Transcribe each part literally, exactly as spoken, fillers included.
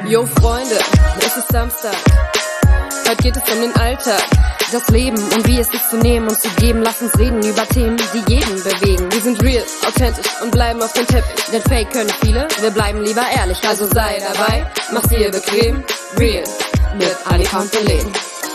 Yo Freunde, es ist Samstag. Heute geht es um den Alltag, das Leben und wie es sich zu nehmen und zu geben. Lass uns reden über Themen, die jeden bewegen. Wir sind real, authentisch und bleiben auf dem Teppich. Denn Fake können viele, wir bleiben lieber ehrlich. Also sei dabei, mach's dir bequem. Real, mit Annika und Belen.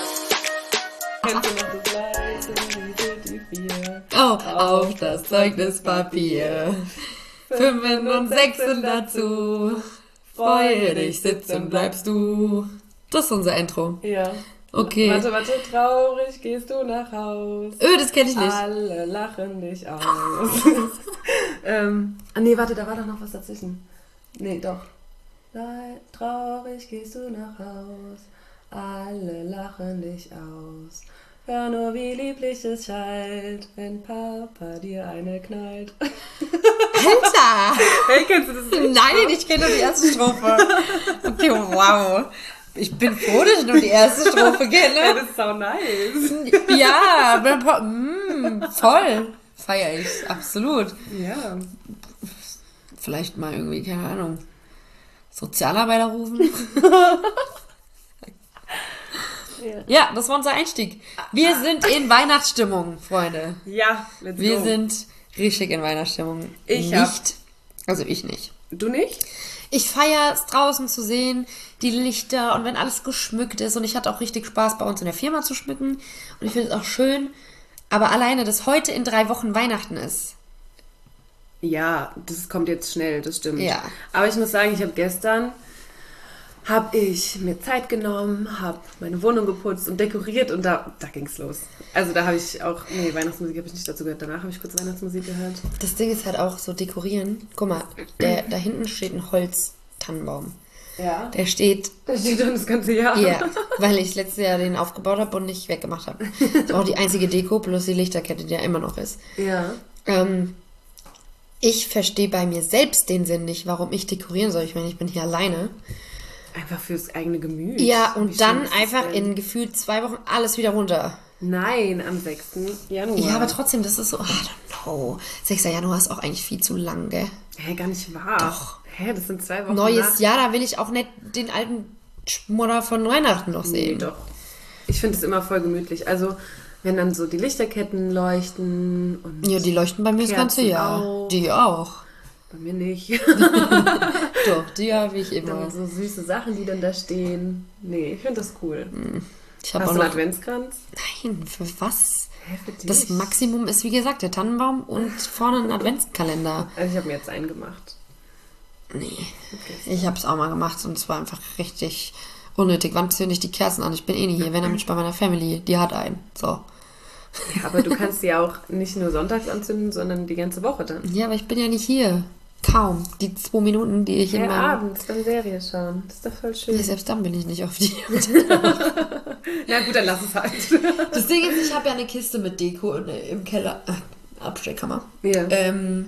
Oh, auf das Zeugnispapier. Fünfen und Sechsen dazu. Freue dich, sitzen bleibst du. Das ist unser Intro. Ja. Okay. Warte, warte, traurig gehst du nach Haus. Öh, das kenne ich nicht. Alle lachen dich aus. ähm, ah nee, warte, da war doch noch was dazwischen. Nee, doch. Nein, traurig gehst du nach Haus. Alle lachen dich aus. Hör nur, wie lieblich es schallt, wenn Papa dir eine knallt. Alter! Hey, kennst du das nicht? Nein, ich kenne nur die erste Strophe. Okay, wow. Ich bin froh, dass ich nur die erste Strophe Ja, kenne. das ist so nice. Ja, aber, mm, voll. Feier ich, absolut. Ja. Vielleicht mal irgendwie, keine Ahnung, Sozialarbeiter rufen. Ja. Ja, das war unser Einstieg. Wir sind in Weihnachtsstimmung, Freunde. Ja, let's Wir go. sind richtig in Weihnachtsstimmung. Ich nicht. hab- Also ich nicht. Du nicht? Ich feiere es draußen zu sehen, die Lichter und wenn alles geschmückt ist. Und ich hatte auch richtig Spaß, bei uns in der Firma zu schmücken. Und ich finde es auch schön. Aber alleine, dass heute in drei Wochen Weihnachten ist. Ja, das kommt jetzt schnell, das stimmt. Ja. Aber ich muss sagen, ich habe gestern, habe ich mir Zeit genommen, habe meine Wohnung geputzt und dekoriert und da, da ging es los. Also da habe ich auch, nee, Weihnachtsmusik habe ich nicht dazu gehört. Danach habe ich kurz Weihnachtsmusik gehört. Das Ding ist halt auch so dekorieren. Guck mal, der, da hinten steht ein Holztannenbaum. Ja. Der steht, Da steht dann das ganze Jahr. ja, weil ich letztes Jahr den aufgebaut habe und nicht weggemacht habe. Das ist auch die einzige Deko, plus die Lichterkette, die ja immer noch ist. Ja. Ähm, ich verstehe bei mir selbst den Sinn nicht, warum ich dekorieren soll. Ich meine, ich bin hier alleine. Einfach fürs eigene Gemüt. Ja, Wie und schön dann ist das einfach denn? in gefühlt zwei Wochen alles wieder runter. Nein, am sechsten Januar. Ja, aber trotzdem, das ist so, I don't know. sechster Januar ist auch eigentlich viel zu lang, gell? Hä, gar nicht wahr. Doch. Hä, das sind zwei Wochen Neues nach. Jahr, da will ich auch nicht den alten Schmodder von Weihnachten noch Nee, sehen. doch. Ich finde es immer voll gemütlich. Also, wenn dann so die Lichterketten leuchten und Ja, die leuchten bei mir das ganze Kerzen Jahr. auch. Die auch. bei mir nicht. Doch, die habe ich immer. Dann so süße Sachen, die dann da stehen. Nee, ich finde das cool. Ich habe Hast auch du einen noch... Adventskranz? Nein, für was? Hä, für dich? Das Maximum ist, wie gesagt, der Tannenbaum und vorne ein Adventskalender. Also ich habe mir jetzt einen gemacht. Nee, ich habe es auch mal gemacht und es war einfach richtig unnötig. Wann zünde ich die Kerzen an? Ich bin eh nicht hier, wenn dann bin ich bei meiner Family. Die hat einen. So. Ja, aber du kannst die auch nicht nur sonntags anzünden, sondern die ganze Woche dann. Ja, aber ich bin ja nicht hier. Kaum. Die zwei Minuten, die ich in Ja, meinem... abends dann Serie schauen. Das ist doch voll schön. Ja, selbst dann bin ich nicht auf die. Na gut, dann lass es halt. Das Ding ist, ich habe ja eine Kiste mit Deko in, im Keller. Äh, Abstellkammer. Ja. Ähm,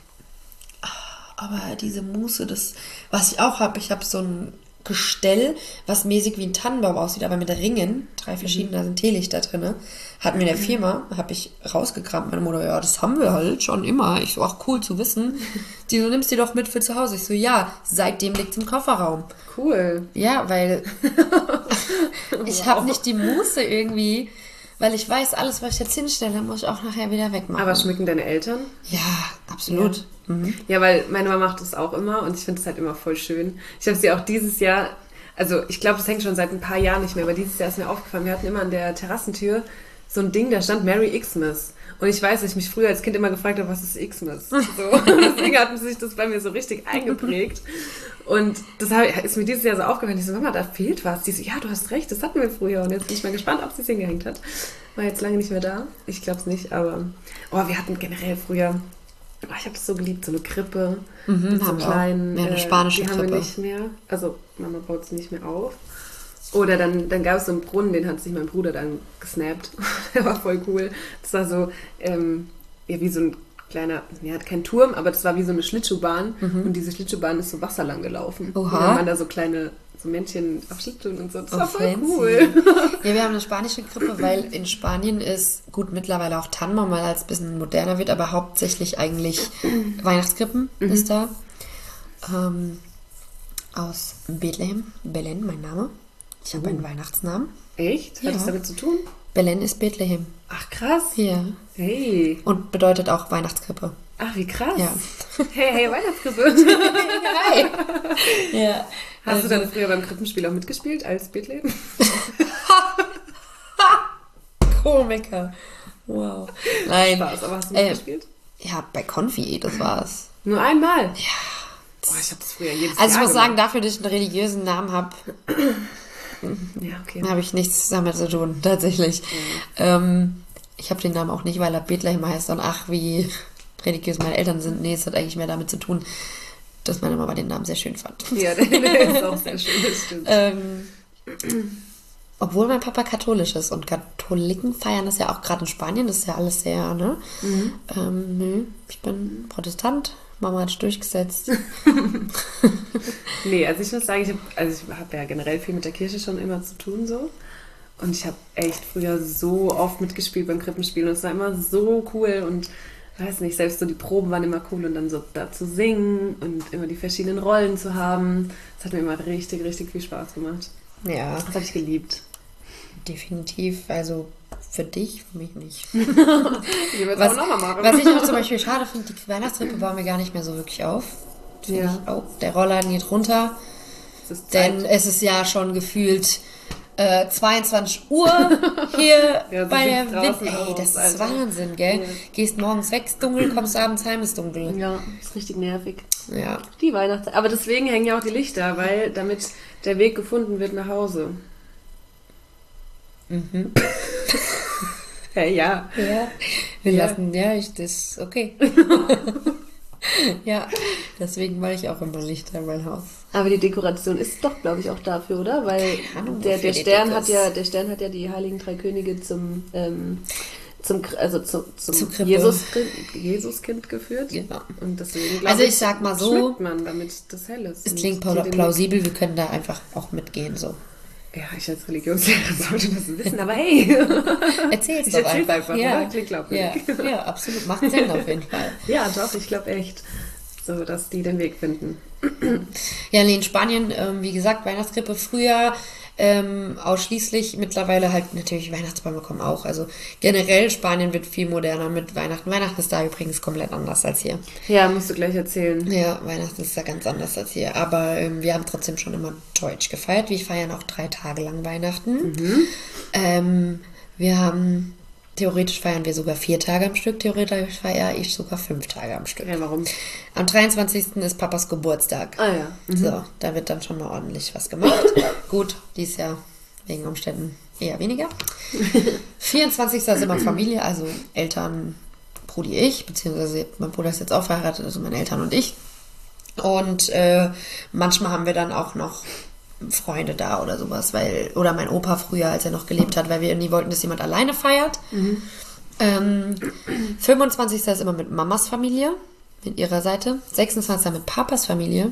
aber diese Muße, das, was ich auch habe, ich habe so ein Gestell, was mäßig wie ein Tannenbaum aussieht, aber mit Ringen, drei verschiedene, da sind Teelichter drin, hatten wir in der Firma, habe ich rausgekramt. Meine Mutter, ja, das haben wir halt schon immer. Ich so, ach cool zu wissen. Die so, nimmst die doch mit für zu Hause. Ich so, ja, seitdem liegt im Kofferraum. Cool. Ja, weil ich Wow. habe nicht die Muße irgendwie, weil ich weiß, alles, was ich jetzt hinstelle, muss ich auch nachher wieder wegmachen. Aber schmücken deine Eltern? Ja, absolut. Mhm. Ja, weil meine Mama macht das auch immer und ich finde es halt immer voll schön. Ich habe sie auch dieses Jahr, also ich glaube, das hängt schon seit ein paar Jahren nicht mehr, aber dieses Jahr ist mir aufgefallen, wir hatten immer an der Terrassentür so ein Ding, da stand Merry Xmas. Und ich weiß, dass ich mich früher als Kind immer gefragt habe, was ist Xmas? So, deswegen hat sich das bei mir so richtig eingeprägt. Und das hab- ist mir dieses Jahr so aufgefallen. Ich so, Mama, da fehlt was. Die so, ja, du hast recht, das hatten wir früher. Und jetzt bin ich mal gespannt, ob sie es hingehängt hat. War jetzt lange nicht mehr da. Ich glaube es nicht, aber oh, wir hatten generell früher, oh, ich habe das so geliebt, so eine Krippe Mhm, mit so haben wir auch. kleinen, Ja, eine äh, spanische die haben Krippe. wir nicht mehr. Also Mama baut sie nicht mehr auf. Oder dann, dann gab es so einen Brunnen, den hat sich mein Bruder dann gesnappt. Der war voll cool. Das war so, ähm, ja, wie so ein kleiner, ja, kein Turm, aber das war wie so eine Schlittschuhbahn. Und diese Schlittschuhbahn ist so wasserlang gelaufen. Oha. Und dann waren da so kleine so Männchen auf Schlittschuhen und so. Das Oh, war voll fancy. cool. Ja, wir haben eine spanische Krippe, weil in Spanien ist, gut, mittlerweile auch Tannenbaum, weil es ein bisschen moderner wird, aber hauptsächlich eigentlich Weihnachtskrippen ist da. Ähm, aus Bethlehem. Belen, mein Name. Ich habe Oh. einen Weihnachtsnamen. Echt? Hat Ja. das damit zu tun? Belen ist Bethlehem. Ach, krass. Ja. Hey. Und bedeutet auch Weihnachtskrippe. Ach, wie krass. Ja. Hey, hey, Weihnachtskrippe. Hi. Ja. Hast Also- du dann früher beim Krippenspiel auch mitgespielt als Bethlehem? Komiker. Wow. Nein. Spaß, aber hast du Äh, mitgespielt? Ja, bei Konfi, das war's. Nur einmal? Ja. Boah, ich habe das früher jedes Also ich Jahr muss sagen, gemacht. dafür, dass ich einen religiösen Namen habe, Ja, okay. habe ich nichts damit zu tun, tatsächlich. Ähm, ich habe den Namen auch nicht, weil er Bethlehem heißt und ach, wie religiös meine Eltern sind. Nee, es hat eigentlich mehr damit zu tun, dass meine Mama den Namen sehr schön fand. Ja, der, der ist auch sehr schön, das stimmt. Ähm, obwohl mein Papa katholisch ist und Katholiken feiern das ja auch gerade in Spanien, das ist ja alles sehr, ne? Mhm. Ähm, nö, ich bin Protestant, Mama hat sich durchgesetzt. Nee, also ich muss sagen, ich habe also ich hab ja generell viel mit der Kirche schon immer zu tun so. Und ich habe echt früher so oft mitgespielt beim Krippenspiel und es war immer so cool und weiß nicht, selbst so die Proben waren immer cool und dann so da zu singen und immer die verschiedenen Rollen zu haben. Das hat mir immer richtig, richtig viel Spaß gemacht. Ja, Das habe ich geliebt. definitiv. Also für dich, für mich nicht. Ich will es Was, auch nochmal machen. was ich auch zum Beispiel schade finde, die Weihnachtstrippe bauen wir gar nicht mehr so wirklich auf. Finde Ja. ich, oh, der Rollladen geht runter, Das ist Zeit. denn es ist ja schon gefühlt äh, zweiundzwanzig Uhr hier Ja, so bei der sieht's Wind. draußen Ey, aus, das ist Alter. Wahnsinn, gell? Ja. Gehst morgens weg, ist dunkel, kommst abends heim, ist dunkel. Ja, ist richtig nervig. Ja. Die Weihnachtszeit. Aber deswegen hängen ja auch die Lichter, weil damit der Weg gefunden wird nach Hause. Mhm. Hey, ja. Ja, wir Ja. lassen, ja, ich, das, okay. Ja, deswegen mache ich auch immer Lichter in mein Haus. Aber die Dekoration ist doch, glaube ich, auch dafür, oder? Weil Keine Ahnung, der, wofür der die Stern Deko hat ist. ja, der Stern hat ja die Heiligen Drei Könige zum, ähm, zum, Kr- also zum, zum Zur Krippe. Jesus, Jesuskind geführt. Genau. Und deswegen, glaub Also ich sag mal so, schmückt man, damit das hell ist. Es Und klingt die pla- den- plausibel, wir können da einfach auch mitgehen, so. Ja, ich als Religionslehrer sollte das wissen, aber hey. Erzähl's Ich doch erzähl's einfach. einfach, ja. oder? Klingt glaubwürdig. Ja, ja, absolut. Macht Sinn auf jeden Fall. Ja, doch, ich glaube echt. So, dass die den Weg finden. Ja, nee, in Spanien, ähm, wie gesagt, Weihnachtskrippe früher ähm, ausschließlich. Mittlerweile halt natürlich Weihnachtsbäume kommen auch. Also generell Spanien wird viel moderner mit Weihnachten. Weihnachten ist da übrigens komplett anders als hier. Ja, musst du gleich erzählen. Ja, Weihnachten ist da ganz anders als hier. Aber ähm, wir haben trotzdem schon immer Deutsch gefeiert. Wir feiern auch drei Tage lang Weihnachten. Ähm, wir haben, theoretisch feiern wir sogar vier Tage am Stück. Theoretisch feiere ich sogar fünf Tage am Stück. Ja, warum? Am dreiundzwanzigsten ist Papas Geburtstag. Ah ja. So, da wird dann schon mal ordentlich was gemacht. Gut, dies Jahr wegen Umständen eher weniger. vierundzwanzigsten ist immer Familie, also Eltern, Brudi, ich, beziehungsweise mein Bruder ist jetzt auch verheiratet, also meine Eltern und ich. Und äh, manchmal haben wir dann auch noch Freunde da oder sowas, weil, oder mein Opa früher, als er noch gelebt hat, weil wir nie wollten, dass jemand alleine feiert. Ähm, fünfundzwanzigsten ist immer mit Mamas Familie, mit ihrer Seite. sechsundzwanzigsten mit Papas Familie.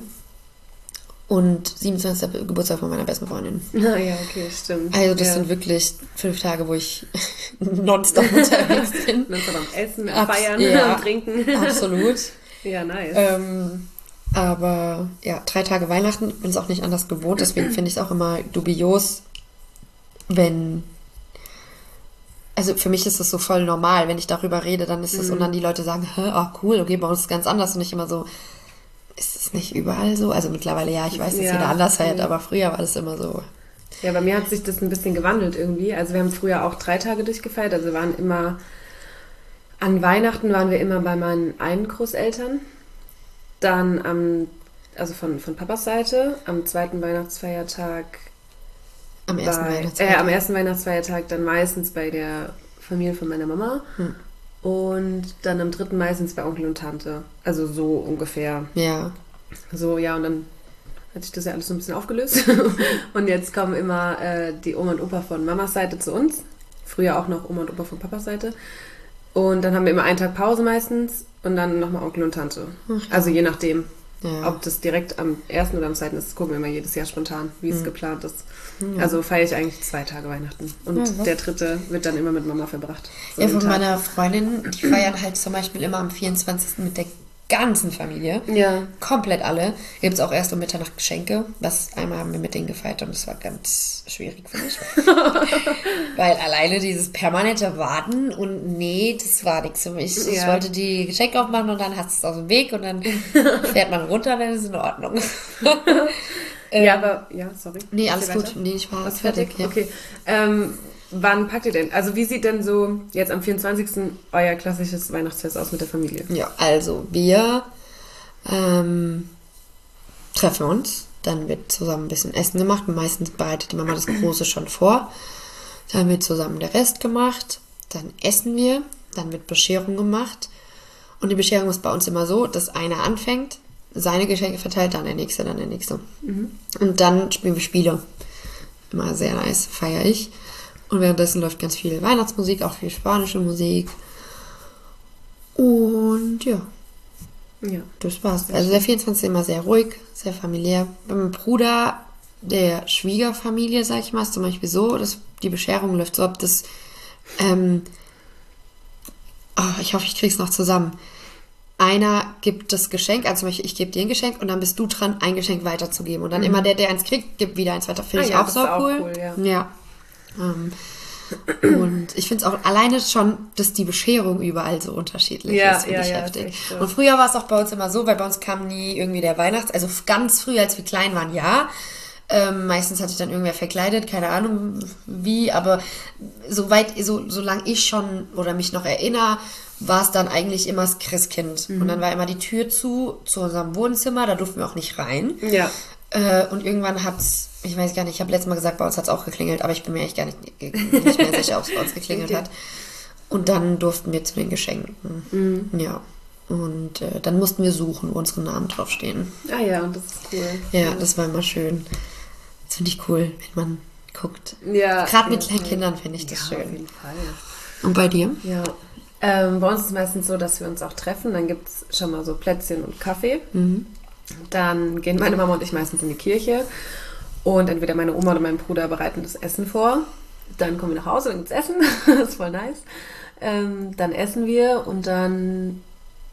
Und siebenundzwanzigsten Geburtstag von meiner besten Freundin. Ah ja, okay, stimmt. Also das ja. sind wirklich fünf Tage, wo ich nonstop unterwegs bin. Nonstop am Essen, am Abs- Feiern, ja, am Trinken. Absolut. Ja, nice. Ähm, aber ja, drei Tage Weihnachten, ich bin es auch nicht anders gewohnt, deswegen finde ich es auch immer dubios, wenn, also für mich ist das so voll normal, wenn ich darüber rede, dann ist es, und dann die Leute sagen, hä, oh cool, okay, bei uns ist es ganz anders, und ich immer so, ist es nicht überall so? Also mittlerweile, ja, ich weiß, dass Ja, jeder anders feiert, ja. aber früher war das immer so. Ja, bei mir hat sich das ein bisschen gewandelt irgendwie. Also wir haben früher auch drei Tage durchgefeiert. Also wir waren immer, an Weihnachten waren wir immer bei meinen einen Großeltern. Dann am, also von, von Papas Seite, am zweiten Weihnachtsfeiertag, Am ersten bei, äh, Weihnachtsfeiertag. am ersten Weihnachtsfeiertag dann meistens bei der Familie von meiner Mama. Hm. Und dann am dritten meistens bei Onkel und Tante. Also so ungefähr. Ja. So, ja, und dann hat sich das ja alles so ein bisschen aufgelöst. Und jetzt kommen immer äh, die Oma und Opa von Mamas Seite zu uns. Früher auch noch Oma und Opa von Papas Seite. Und dann haben wir immer einen Tag Pause meistens und dann nochmal Onkel und Tante. Also je nachdem, Ja. ob das direkt am ersten oder am zweiten ist, gucken wir immer jedes Jahr spontan, wie es geplant ist. Ja. Also feiere ich eigentlich zwei Tage Weihnachten. Und Ja, was? der dritte wird dann immer mit Mama verbracht. So Ja, den von Tag. meiner Freundin, die feiern halt zum Beispiel immer am vierundzwanzigsten mit der ganzen Familie. Ja. Komplett alle. Gibt es auch erst um Mitternacht Geschenke. Was einmal haben wir mit denen gefeiert und das war ganz schwierig für mich. Weil alleine dieses permanente Warten und nee, das war nichts für mich. Ja. Ich wollte die Geschenke aufmachen und dann hast du es aus dem Weg und dann fährt man runter, dann ist es in Ordnung. Ja, aber, ja, sorry. Nee, alles Erzähl gut. weiter. Nee, ich war Was fertig? Ja. Okay. Ähm, wann packt ihr denn? Also wie sieht denn so jetzt am vierundzwanzigsten euer klassisches Weihnachtsfest aus mit der Familie? Ja, also wir ähm, treffen uns, dann wird zusammen ein bisschen Essen gemacht. Meistens bereitet die Mama das Große schon vor. Dann wird zusammen der Rest gemacht. Dann essen wir. Dann wird Bescherung gemacht. Und die Bescherung ist bei uns immer so, dass einer anfängt, seine Geschenke verteilt, dann der Nächste, dann der Nächste. Mhm. Und dann spielen wir Spiele. Immer sehr nice, feiere ich. Und währenddessen läuft ganz viel Weihnachtsmusik, auch viel spanische Musik. Und ja, Ja. das war's. Also der vierundzwanzigste immer sehr ruhig, sehr familiär. Bei meinem Bruder, der Schwiegerfamilie, sag ich mal, ist zum Beispiel so, dass die Bescherung läuft so ab, dass ähm, oh, ich hoffe, ich krieg's noch zusammen. Einer gibt das Geschenk, also zum Beispiel ich gebe dir ein Geschenk und dann bist du dran, ein Geschenk weiterzugeben. Und dann mhm. immer der, der eins kriegt, gibt wieder eins weiter. Finde ah, ich ja, auch so cool. Auch cool ja. ja. Ähm, und ich finde es auch alleine schon, dass die Bescherung überall so unterschiedlich ja, ist, finde ja, ich ja, heftig. so. Und früher war es auch bei uns immer so, weil bei uns kam nie irgendwie der Weihnachts-, also ganz früh, als wir klein waren, ja. Ähm, meistens hat sich dann irgendwer verkleidet, keine Ahnung wie, aber soweit, so, solange ich schon oder mich noch erinnere, war es dann eigentlich immer das Christkind. Mhm. Und dann war immer die Tür zu, zu unserem Wohnzimmer, da durften wir auch nicht rein. Ja. Äh, und irgendwann hat's, ich weiß gar nicht, ich habe letztes Mal gesagt, bei uns hat es auch geklingelt, aber ich bin mir echt gar nicht, nicht mehr sicher, ob es bei uns geklingelt okay. hat. Und dann durften wir zu den Geschenken. Mhm. Ja. Und äh, dann mussten wir suchen, wo unsere Namen draufstehen. Ah ja, und das ist cool. Ja, das war immer schön. Das finde ich cool, wenn man guckt. Ja. Gerade mit ja, kleinen Kindern finde ich das ja, schön. Auf jeden Fall. Und bei dir? Ja. Ähm, bei uns ist es meistens so, dass wir uns auch treffen. Dann gibt es schon mal so Plätzchen und Kaffee. Mhm. Dann gehen meine Mama und ich meistens in die Kirche. Und entweder meine Oma oder mein Bruder bereiten das Essen vor. Dann kommen wir nach Hause, dann gibt's Essen. Das ist voll nice. Ähm, dann essen wir und dann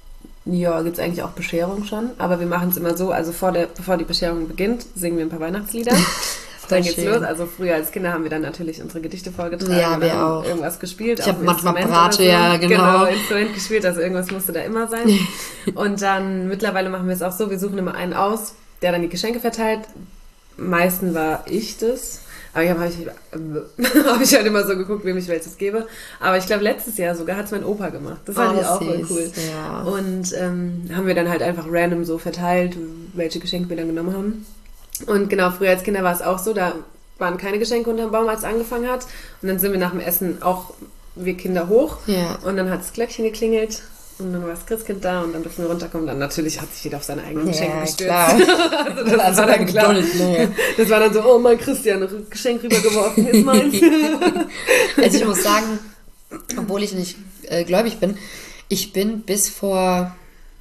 ja, gibt es eigentlich auch Bescherung schon. Aber wir machen es immer so, also vor der, bevor die Bescherung beginnt, singen wir ein paar Weihnachtslieder. Dann geht's schön. los. Also früher als Kinder haben wir dann natürlich unsere Gedichte vorgetragen. Ja, wir auch. Irgendwas gespielt. Ich habe manchmal Brate, so. ja, genau. Genau, Instrument gespielt, also irgendwas musste da immer sein. Und dann mittlerweile machen wir es auch so, wir suchen immer einen aus, der dann die Geschenke verteilt. Meistens war ich das. Aber ich habe hab ich, äh, hab ich halt immer so geguckt, wem ich welches gebe. Aber ich glaube, letztes Jahr sogar hat es mein Opa gemacht. Das fand oh, ich auch voll süß, cool. Ja. Und ähm, haben wir dann halt einfach random so verteilt, welche Geschenke wir dann genommen haben. Und genau, früher als Kinder war es auch so, da waren keine Geschenke unterm Baum, als es angefangen hat. Und dann sind wir nach dem Essen auch, wir Kinder hoch. Ja. Und dann hat das Glöckchen geklingelt. Und dann war das Christkind da und dann durften wir runterkommen. Dann natürlich hat sich jeder auf seine eigenen Geschenke ja, gestürzt. Klar. Also das also war dann klar. Geduld, nee. Das war dann so, oh mein Christian, ein Geschenk rübergeworfen, ist meins. Also ich muss sagen, obwohl ich nicht äh, gläubig bin, ich bin bis vor,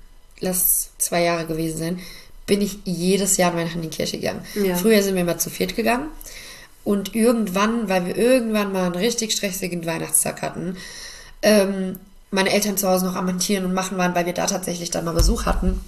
lass zwei Jahre gewesen sein, bin ich jedes Jahr an Weihnachten in die Kirche gegangen. Ja. Früher sind wir immer zu viert gegangen. Und irgendwann, weil wir irgendwann mal einen richtig stressigen Weihnachtstag hatten, ähm, meine Eltern zu Hause noch am Montieren und Machen waren, weil wir da tatsächlich dann mal Besuch hatten,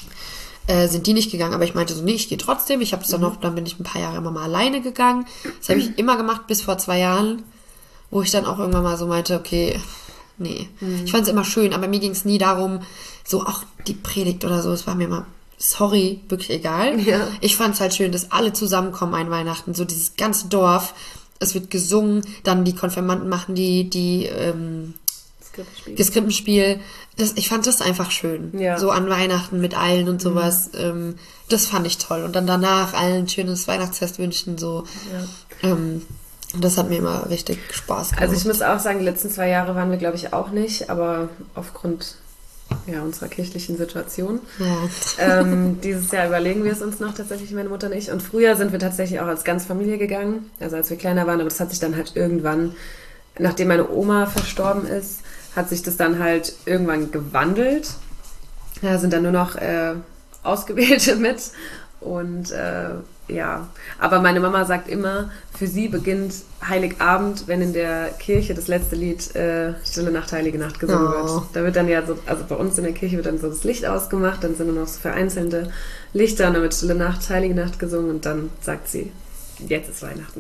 äh, sind die nicht gegangen. Aber ich meinte so, nee, ich gehe trotzdem. Ich habe es dann noch, dann bin ich ein paar Jahre immer mal alleine gegangen. Das habe ich immer gemacht bis vor zwei Jahren, wo ich dann auch irgendwann mal so meinte, okay, nee. Mhm. Ich fand es immer schön, aber mir ging es nie darum, so auch die Predigt oder so, es war mir immer, sorry, wirklich egal. Ja. Ich fand es halt schön, dass alle zusammenkommen an Weihnachten, so dieses ganze Dorf, es wird gesungen, dann die Konfirmanden machen die, die, ähm, das Krippenspiel. Das, ich fand das einfach schön. Ja. So an Weihnachten mit allen und sowas. Mhm. Ähm, das fand ich toll. Und dann danach allen ein schönes Weihnachtsfest wünschen. So. Ja. Ähm, das hat mir immer richtig Spaß gemacht. Also ich muss auch sagen, die letzten zwei Jahre waren wir, glaube ich, auch nicht. Aber aufgrund ja, unserer kirchlichen Situation. Ja. Ähm, dieses Jahr überlegen wir es uns noch tatsächlich, meine Mutter und ich. Und früher sind wir tatsächlich auch als ganze Familie gegangen. Also als wir kleiner waren. Aber das hat sich dann halt irgendwann, nachdem meine Oma verstorben ist, hat sich das dann halt irgendwann gewandelt. Da sind dann nur noch äh, Ausgewählte mit. Und äh, ja. Aber meine Mama sagt immer, für sie beginnt Heiligabend, wenn in der Kirche das letzte Lied äh, Stille Nacht, Heilige Nacht gesungen Oh. wird. Da wird dann ja so, also bei uns in der Kirche wird dann so das Licht ausgemacht, dann sind nur noch so vereinzelte Lichter und dann wird Stille Nacht, Heilige Nacht gesungen und dann sagt sie, jetzt ist Weihnachten.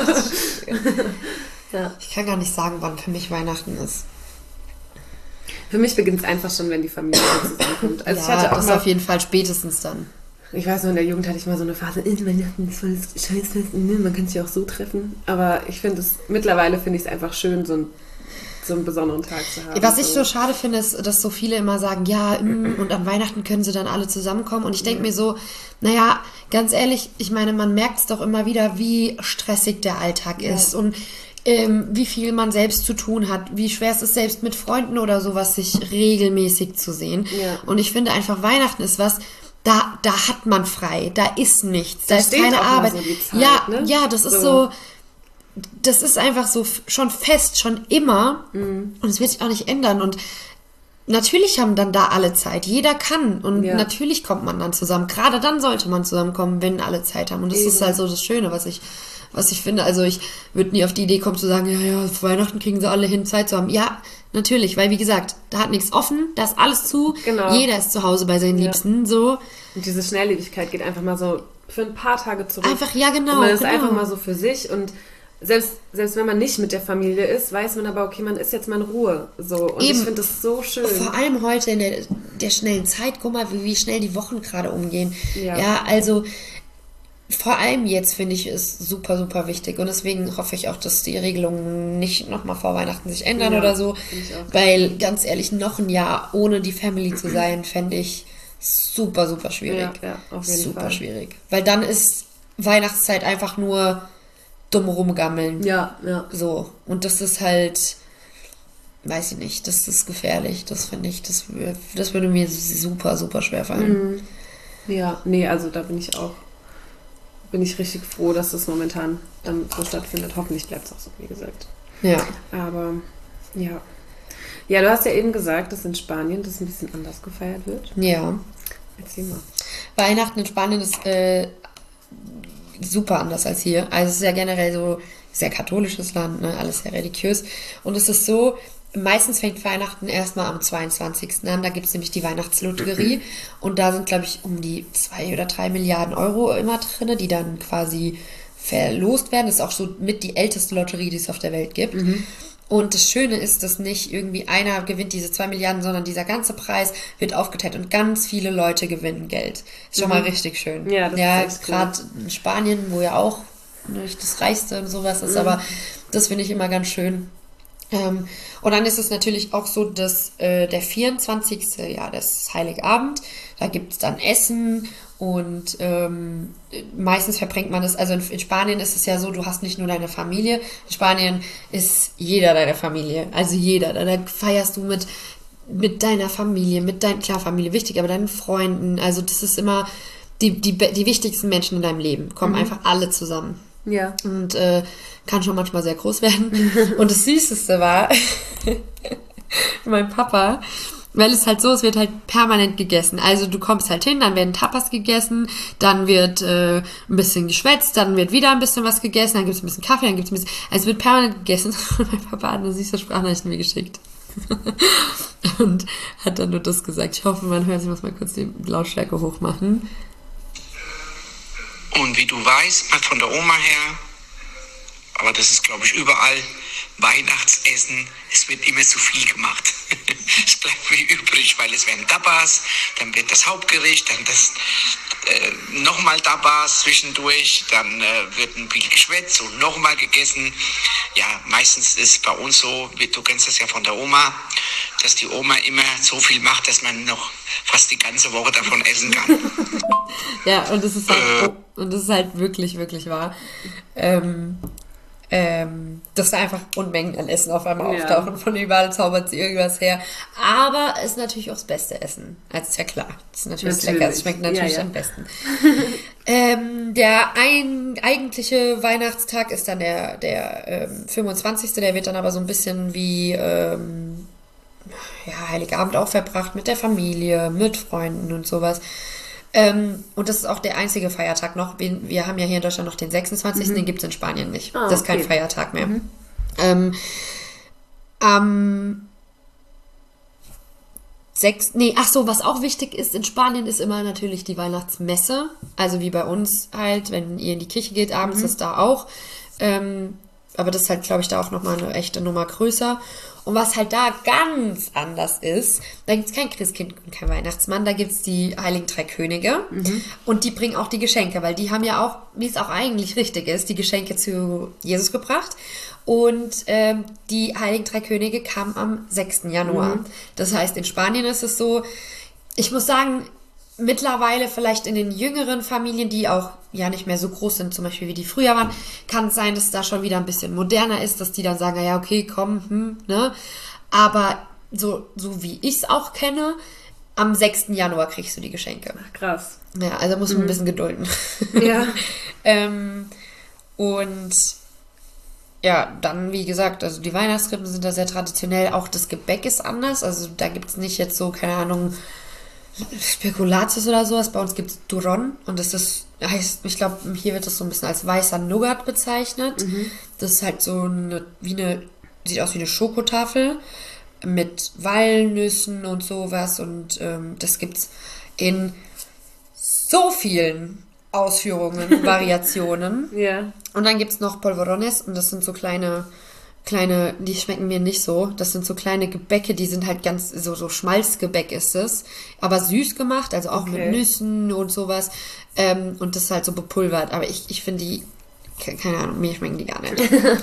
Ja. Ich kann gar nicht sagen, wann für mich Weihnachten ist. Für mich beginnt es einfach schon, wenn die Familie zusammenkommt. Also ich ja, hatte auch das mal, auf jeden Fall spätestens dann. ich weiß noch, in der Jugend hatte ich mal so eine Phase, äh, Weihnachten ist voll das Scheißfest, ne, man kann sich auch so treffen. Aber ich finde es, mittlerweile finde ich es einfach schön, so, ein, so einen besonderen Tag zu haben. Was ich so schade finde, ist, dass so viele immer sagen, ja, mm, und am Weihnachten können sie dann alle zusammenkommen. Und ich denke mir so, naja, ganz ehrlich, ich meine, man merkt es doch immer wieder, wie stressig der Alltag Ja. ist und ähm, wie viel man selbst zu tun hat, wie schwer es ist, selbst mit Freunden oder sowas sich regelmäßig zu sehen. Ja. Und ich finde einfach, Weihnachten ist was, da, da hat man frei, da ist nichts, da, Da ist steht keine auch mal Arbeit. so die Zeit, ja, ne? ja, das ist So. so, das ist einfach so f- schon fest, schon immer. Mhm. Und es wird sich auch nicht ändern. Und natürlich haben dann da alle Zeit. Jeder kann. Und Ja. natürlich kommt man dann zusammen. Gerade dann sollte man zusammenkommen, wenn alle Zeit haben. Und das Eben. ist halt so das Schöne, was ich, was ich finde. Also ich würde nie auf die Idee kommen zu sagen, ja, ja, zu Weihnachten kriegen sie alle hin, Zeit zu haben. Ja, natürlich, weil wie gesagt, da hat nichts offen, da ist alles zu. Genau. Jeder ist zu Hause bei seinen Ja. Liebsten. So. Und diese Schnelllebigkeit geht einfach mal so für ein paar Tage zurück. Einfach, ja, genau. Und man ist genau. einfach mal so für sich und selbst, selbst wenn man nicht mit der Familie ist, weiß man aber, okay, man ist jetzt mal in Ruhe. So. Und Eben. ich finde das so schön. Vor allem heute in der, der schnellen Zeit, guck mal, wie, wie schnell die Wochen gerade umgehen. Ja. Ja, also vor allem jetzt finde ich es super, super wichtig. Und deswegen hoffe ich auch, dass die Regelungen nicht nochmal vor Weihnachten sich ändern Ja, oder so. finde ich auch. Weil ganz ehrlich, noch ein Jahr ohne die Family zu sein, fände ich super, super schwierig. Ja, ja, auf jeden super Fall. schwierig. Weil dann ist Weihnachtszeit einfach nur dumm rumgammeln. Ja, ja. So. Und das ist halt, weiß ich nicht, das ist gefährlich. Das finde ich, das, wür- das würde mir super, super schwer fallen. Mhm. Ja, nee, also da bin ich auch, bin ich richtig froh, dass das momentan dann so stattfindet. Hoffentlich bleibt es auch so, wie gesagt. Ja. Aber, ja. Ja, du hast ja eben gesagt, dass in Spanien das ein bisschen anders gefeiert wird. Ja. Erzähl mal. Weihnachten in Spanien ist äh, super anders als hier. Also es ist ja generell so sehr katholisches Land, ne? Alles sehr religiös. Und es ist so, meistens fängt Weihnachten erstmal am zweiundzwanzigsten an. Da gibt es nämlich die Weihnachtslotterie. Und da sind, glaube ich, um die zwei oder drei Milliarden Euro immer drin, die dann quasi verlost werden. Das ist auch so mit die älteste Lotterie, die es auf der Welt gibt. Und das Schöne ist, dass nicht irgendwie einer gewinnt diese zwei Milliarden, sondern dieser ganze Preis wird aufgeteilt und ganz viele Leute gewinnen Geld. Ist schon mal richtig schön. Ja, das ja ist echt cool. gerade in Spanien, wo ja auch nicht das Reichste und sowas ist, aber das finde ich immer ganz schön. Ähm, und dann ist es natürlich auch so, dass äh, der vierundzwanzigste Ja, das ist Heiligabend, da gibt es dann Essen und ähm, meistens verbringt man das, also in, in Spanien ist es ja so, du hast nicht nur deine Familie, in Spanien ist jeder deine Familie, also jeder, da, da feierst du mit, mit deiner Familie, mit deiner, klar, Familie wichtig, aber deinen Freunden, also das ist immer die, die, die wichtigsten Menschen in deinem Leben, kommen einfach alle zusammen. Ja. Und äh, kann schon manchmal sehr groß werden. Und das Süßeste war, mein Papa, weil es halt so, es wird halt permanent gegessen. Also du kommst halt hin, dann werden Tapas gegessen, dann wird äh, ein bisschen geschwätzt, dann wird wieder ein bisschen was gegessen, dann gibt es ein bisschen Kaffee, dann gibt es ein bisschen... Also es wird permanent gegessen. Und mein Papa hat eine süße Sprachnachricht mir geschickt. Und hat dann nur das gesagt. Ich hoffe, man hört, ich muss mal kurz die Lautstärke hochmachen. Und wie du weißt, von der Oma her, aber das ist, glaube ich, überall, Weihnachtsessen, es wird immer zu viel gemacht. Es bleibt wie übrig, weil es werden Tapas, dann wird das Hauptgericht, dann das äh, nochmal Tapas zwischendurch, dann äh, wird ein viel geschwätzt und nochmal gegessen. Ja, meistens ist bei uns so, wie du kennst das ja von der Oma, dass die Oma immer so viel macht, dass man noch fast die ganze Woche davon essen kann. Ja, und das ist halt, oh, und das ist halt wirklich, wirklich wahr. Ähm, ähm, dass da einfach Unmengen an Essen auf einmal Ja. auftauchen. Von überall zaubert sie irgendwas her. Aber es ist natürlich auch das beste Essen. Also ist ja klar. Es ist natürlich, das Natürlich. lecker. Es schmeckt natürlich Ja, ja. am besten. ähm, der ein, eigentliche Weihnachtstag ist dann der, der ähm, fünfundzwanzigste Der wird dann aber so ein bisschen wie ähm, ja, Heiligabend auch verbracht mit der Familie, mit Freunden und sowas. Ähm, und das ist auch der einzige Feiertag noch. Wir, wir haben ja hier in Deutschland noch den sechsundzwanzigsten Den gibt es in Spanien nicht. Ah, das ist kein okay. Feiertag mehr. Ähm, am sechs, nee, ach so, was auch wichtig ist in Spanien, ist immer natürlich die Weihnachtsmesse. Also wie bei uns halt, wenn ihr in die Kirche geht, abends ist da auch. Ähm, aber das ist halt, glaube ich, da auch nochmal eine echte Nummer größer. Und was halt da ganz anders ist, da gibt es kein Christkind und kein Weihnachtsmann, da gibt es die Heiligen Drei Könige. Und die bringen auch die Geschenke, weil die haben ja auch, wie es auch eigentlich richtig ist, die Geschenke zu Jesus gebracht. Und ähm, die Heiligen Drei Könige kamen am sechsten Januar. Mhm. Das heißt, in Spanien ist es so, ich muss sagen, mittlerweile vielleicht in den jüngeren Familien, die auch ja nicht mehr so groß sind, zum Beispiel wie die früher waren, kann es sein, dass da schon wieder ein bisschen moderner ist, dass die dann sagen, ja, okay, komm, hm, ne? Aber so, so wie ich es auch kenne, am sechsten Januar kriegst du die Geschenke. Ach, krass. Ja, also muss man mhm. ein bisschen gedulden. Ja. ähm, und ja, dann, wie gesagt, also die Weihnachtskrippen sind da sehr traditionell. Auch das Gebäck ist anders. Also da gibt es nicht jetzt so, keine Ahnung, Spekulatius oder sowas. Bei uns gibt es Duron. Und das ist, heißt, ich glaube, hier wird das so ein bisschen als weißer Nougat bezeichnet. Mhm. Das ist halt so eine, wie eine, sieht aus wie eine Schokotafel mit Walnüssen und sowas. Und ähm, das gibt's in so vielen Ausführungen, Variationen. Ja. Und dann gibt es noch Polvorones und das sind so kleine, kleine, die schmecken mir nicht so. Das sind so kleine Gebäcke, die sind halt ganz, so, so Schmalzgebäck ist es, aber süß gemacht, also auch Okay. mit Nüssen und sowas. Ähm, und das ist halt so bepulvert, aber ich, ich finde die, keine Ahnung, mir schmecken die gar nicht.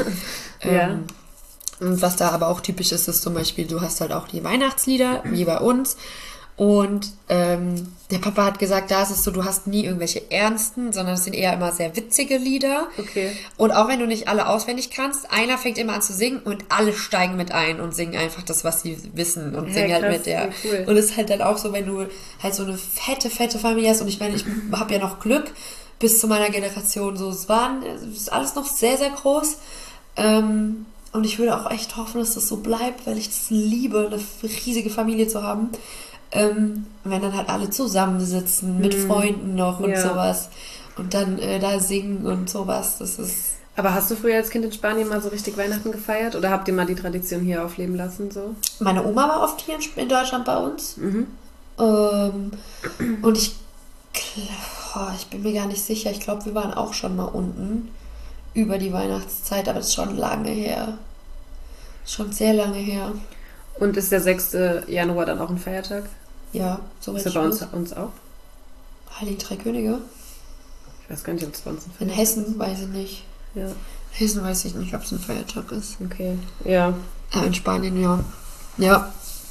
Ja. ähm, und was da aber auch typisch ist, ist zum Beispiel, du hast halt auch die Weihnachtslieder, wie bei uns. Und ähm, der Papa hat gesagt, da ist es so, du hast nie irgendwelche ernsten, sondern es sind eher immer sehr witzige Lieder. Okay. Und auch wenn du nicht alle auswendig kannst, einer fängt immer an zu singen und alle steigen mit ein und singen einfach das, was sie wissen und Ja, singen halt krass, mit. Ja. ja, cool. Und es ist halt dann auch so, wenn du halt so eine fette, fette Familie hast und ich meine, ich habe ja noch Glück bis zu meiner Generation so, es waren, es ist alles noch sehr, sehr groß. Ähm, und ich würde auch echt hoffen, dass das so bleibt, weil ich das liebe, eine riesige Familie zu haben. Ähm, wenn dann halt alle zusammensitzen, mit Mhm. Freunden noch und Ja. sowas. Und dann äh, da singen und sowas. Das ist. Aber hast du früher als Kind in Spanien mal so richtig Weihnachten gefeiert? Oder habt ihr mal die Tradition hier aufleben lassen? So? Meine Oma war oft hier in, Sp- in Deutschland bei uns. Mhm. Ähm, und ich, kl- oh, ich bin mir gar nicht sicher. Ich glaube, wir waren auch schon mal unten über die Weihnachtszeit, aber das ist schon lange her. Schon sehr lange her. Und ist der sechste Januar dann auch ein Feiertag? Ja, soweit Ist er ich bei uns, weiß. uns auch? Heiligen Drei Könige. Ich weiß gar nicht, ob es bei uns ein In Feiertag Hessen weiß ich nicht. ist. Ja, Hessen weiß ich nicht, ob es ein Feiertag ist. okay. Ja. Ja, in Spanien, ja. Ja.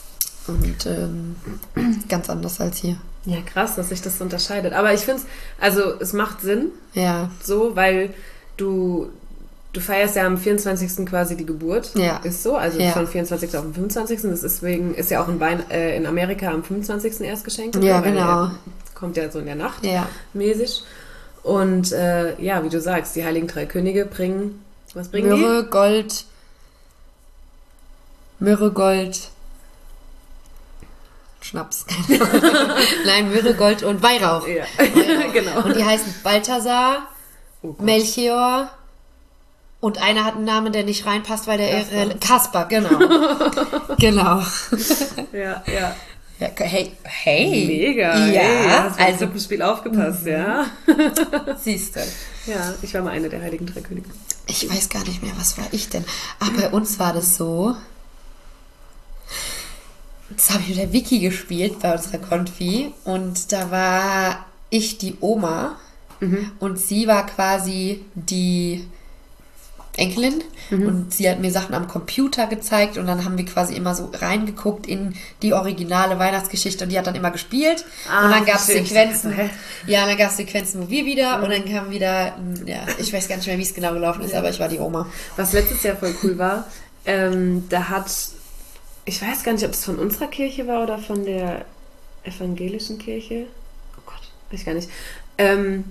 Und ähm, ganz anders als hier. Ja, krass, dass sich das so unterscheidet. Aber ich finde es, also es macht Sinn, Ja. so, weil du, du feierst ja am vierundzwanzigsten quasi die Geburt. Ja. Ist so, also Ja. von vierundzwanzigsten auf den fünfundzwanzigsten Das ist deswegen, ist ja auch in, Wein, äh, in Amerika am fünfundzwanzigsten erst geschenkt. Ja, weil genau. er kommt ja so in der Nacht Ja. mäßig. Und äh, ja, wie du sagst, die Heiligen Drei Könige bringen, was bringen Myrrhe, Gold. Myrrhe, Gold. Schnaps. Nein, Myrrhe, Gold und Weihrauch. die? Ja, Weihrauch. genau. Und die heißen Balthasar, Oh Gott. Melchior und einer hat einen Namen, der nicht reinpasst, weil der Kaspar. irre... Kaspar, genau. Genau. Ja, ja. Ja, hey, hey. Mega. Ja, hey, hast beim also Krippenspiel aufgepasst, ja. siehst du. Ja, ich war mal eine der Heiligen Drei Könige. Ich weiß gar nicht mehr, was war ich denn? Aber bei uns war das so. Das habe ich mit der Vicky gespielt bei unserer Konfi und da war ich die Oma und sie war quasi die Enkelin und sie hat mir Sachen am Computer gezeigt und dann haben wir quasi immer so reingeguckt in die originale Weihnachtsgeschichte und die hat dann immer gespielt Ah, und dann gab es verstehe. Sequenzen, Hä? ja, dann gab es Sequenzen, wo wir wieder und dann kam wieder, ja, ich weiß gar nicht mehr, wie es genau gelaufen ist, aber ich war die Oma. Was letztes Jahr voll cool war, ähm, da hat, ich weiß gar nicht, ob es von unserer Kirche war oder von der evangelischen Kirche. Oh Gott, weiß ich gar nicht. Ähm,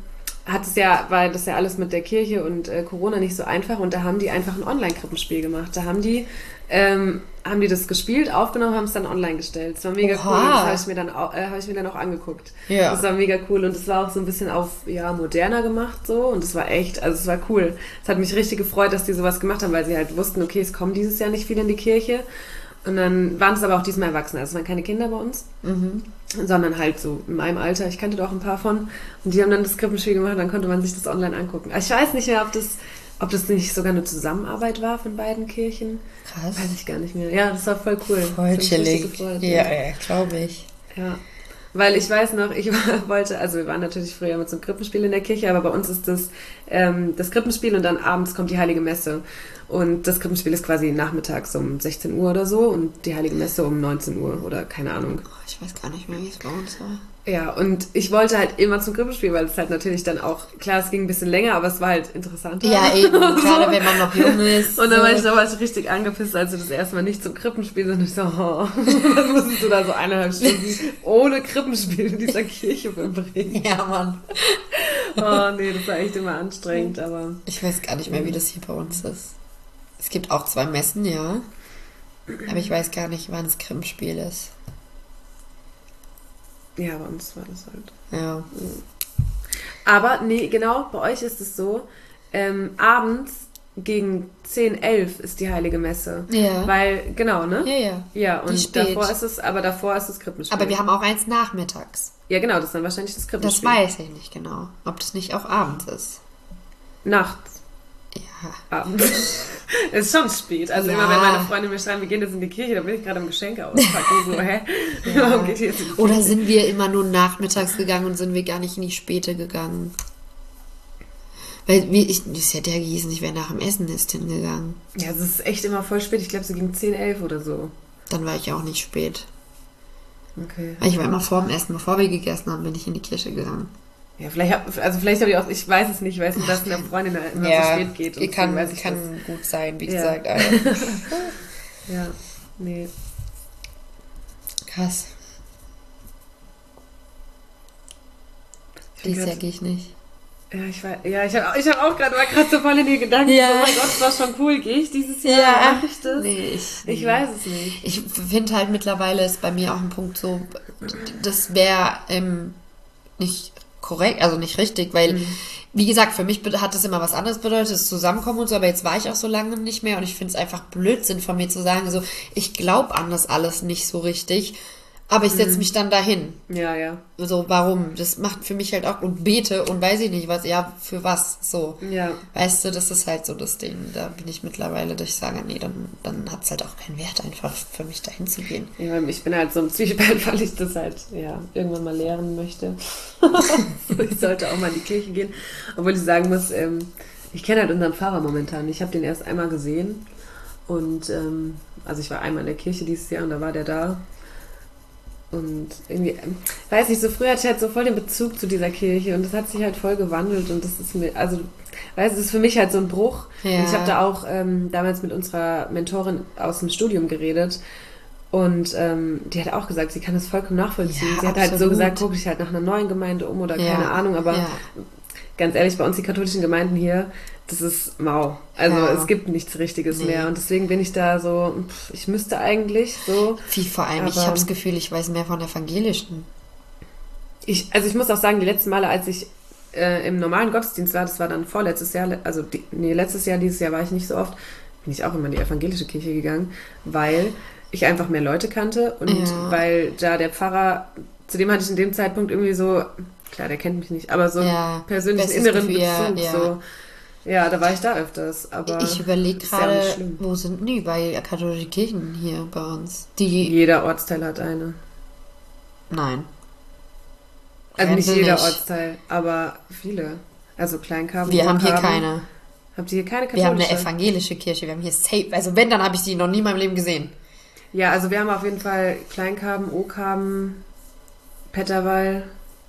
hat es ja, war das ja alles mit der Kirche und äh, Corona nicht so einfach und da haben die einfach ein Online-Krippenspiel gemacht. Da haben die, ähm, haben die das gespielt, aufgenommen, haben es dann online gestellt. Das war mega Oha. cool und das habe ich mir dann auch, äh, habe ich mir dann auch angeguckt. Ja. Das war mega cool und es war auch so ein bisschen auf, ja, moderner gemacht so und es war echt, also es war cool. Es hat mich richtig gefreut, dass die sowas gemacht haben, weil sie halt wussten, okay, es kommen dieses Jahr nicht viele in die Kirche. Und dann waren es aber auch diesmal Erwachsene. Also es waren keine Kinder bei uns, Mhm. sondern halt so in meinem Alter. Ich kannte da auch ein paar von. Und die haben dann das Krippenspiel gemacht, dann konnte man sich das online angucken. Aber ich weiß nicht mehr, ob das, ob das nicht sogar eine Zusammenarbeit war von beiden Kirchen. Krass. Weiß ich gar nicht mehr. Ja, das war voll cool. Das Voll hat mich richtig chillig. gefreut, Ja, ja, glaube ich. ja. Weil ich weiß noch, ich war, wollte, also wir waren natürlich früher mit so einem Krippenspiel in der Kirche, aber bei uns ist das ähm, das Krippenspiel und dann abends kommt die Heilige Messe. Und das Krippenspiel ist quasi nachmittags um sechzehn Uhr oder so und die Heilige Messe um neunzehn Uhr oder keine Ahnung. Oh, ich weiß gar nicht mehr, wie es bei uns war. Ja, und ich wollte halt immer zum Krippenspiel, weil es halt natürlich dann auch, klar, es ging ein bisschen länger, aber es war halt interessanter. Ja, eben. Gerade wenn man noch jung ist. Und dann so. war ich damals richtig angepisst, als wir das erste Mal nicht zum Krippenspiel sind. Und ich so, oh, dann musstest du da so eineinhalb Stunden ohne Krippenspiel in dieser Kirche verbringen. Ja, Mann. Oh nee, das war echt immer anstrengend, aber... Ich weiß gar nicht mehr, wie das hier bei uns ist. Es gibt auch zwei Messen, ja. Aber ich weiß gar nicht, wann das Krippenspiel ist. Ja, bei uns war das halt. Ja. Aber nee, genau, bei euch ist es so, ähm, abends gegen zehn, elf ist die Heilige Messe. Ja. Weil, genau, ne? Ja, ja. Ja, Die und spät. davor ist es, aber davor ist das Krippenspiel. Aber wir haben auch eins nachmittags. Ja, genau, das ist dann wahrscheinlich das Das Krippenspiel. weiß ich nicht genau. Ob das nicht auch abends ist. Nachts. Ja. Abends. Es ist schon spät. Also Ja. immer wenn meine Freunde mir schreiben, wir gehen jetzt in die Kirche, dann bin ich gerade am Geschenke auspacken. So, hä? Warum geht ihr jetzt in die Kirche? Oder sind wir immer nur nachmittags gegangen und sind wir gar nicht in die Späte gegangen? Weil wie ich, das hätte ja gehießen, ich wäre nach dem Essen ist hingegangen. Ja, es ist echt immer voll spät. Ich glaube, so gegen zehn, elf oder so. Dann war ich auch nicht spät. Okay. Weil ich war immer vor dem Essen, bevor wir gegessen haben, bin ich in die Kirche gegangen. Ja, vielleicht hab, also vielleicht habe ich auch, ich weiß es nicht, ich weiß nur, dass eine Freundin immer so spät geht. Und kann, deswegen weiß ich kann gut sein, wie Ja. gesagt. Aber das. Ja, nee. krass. Ich bin Dieses Jahr grad- gehe ich nicht. Ja, ich war, ja, ich habe ich hab auch gerade, war gerade so voll in die Gedanken. Ja. Oh mein Gott, das war schon cool. Gehe ich dieses Jahr? Mach ich das? Nee, ich, Ich weiß es nicht. Ich finde halt mittlerweile ist bei mir auch ein Punkt so, das wäre ähm, nicht korrekt, also nicht richtig, weil, Mhm. wie gesagt, für mich be- hat das immer was anderes bedeutet, das Zusammenkommen und so, aber jetzt war ich auch so lange nicht mehr und ich finde es einfach Blödsinn von mir zu sagen, so, ich glaube an das alles nicht so richtig, aber ich setze mich dann dahin. Ja, ja. So, warum? Das macht für mich halt auch, und bete und weiß ich nicht was, ja, für was, so. Ja. Weißt du, das ist halt so das Ding. Da bin ich mittlerweile, dass ich sage, nee, dann, dann hat es halt auch keinen Wert, einfach für mich dahin zu gehen. Ja, ich bin halt so im Zwiespalt, weil ich das halt, ja, irgendwann mal lehren möchte. So, ich sollte auch mal in die Kirche gehen. Obwohl ich sagen muss, ähm, ich kenne halt unseren Pfarrer momentan. Ich habe den erst einmal gesehen. Und, ähm, also ich war einmal in der Kirche dieses Jahr und da war der da. Und irgendwie, ähm, weiß nicht, so früher hatte ich halt so voll den Bezug zu dieser Kirche und das hat sich halt voll gewandelt und das ist mir, also, weißt du, das ist für mich halt so ein Bruch. Ja. Und ich habe da auch ähm, damals mit unserer Mentorin aus dem Studium geredet und ähm, die hat auch gesagt, sie kann das vollkommen nachvollziehen. Ja, sie hat halt so absolut. gesagt, guck dich halt nach einer neuen Gemeinde um oder Ja, keine Ahnung, aber ja. ganz ehrlich, bei uns die katholischen Gemeinden hier, das ist mau. Also Ja. es gibt nichts Richtiges Nee. mehr und deswegen bin ich da so, pff, ich müsste eigentlich so... Wie vor allem, ich Aber- habe das Gefühl, ich weiß mehr von Evangelischen. Ich, also ich muss auch sagen, die letzten Male, als ich äh, im normalen Gottesdienst war, das war dann vorletztes Jahr, also die, nee, letztes Jahr, dieses Jahr war ich nicht so oft, bin ich auch immer in die evangelische Kirche gegangen, weil ich einfach mehr Leute kannte und Ja. weil da der Pfarrer, zu dem hatte ich in dem Zeitpunkt irgendwie so, klar, der kennt mich nicht, aber so Ja, persönlichen bestes inneren Gefühl, ja, Bezug, ja. so. Ja, da war ich da öfters, aber Ich überlege ist ja auch nicht gerade, schlimm. wo sind die bei katholischen Kirchen hier bei uns? Die, jeder Ortsteil hat eine. nein. Also nicht Rente jeder nicht. Ortsteil, aber viele. Also Kleinkarben. Wir haben hier Hochkarben. keine. Habt ihr hier keine Wir haben katholische? eine evangelische Kirche, wir haben hier Safe. Also wenn, dann habe ich die noch nie in meinem Leben gesehen. Ja, also wir haben auf jeden Fall Kleinkarben, O-Karben, Petterweil.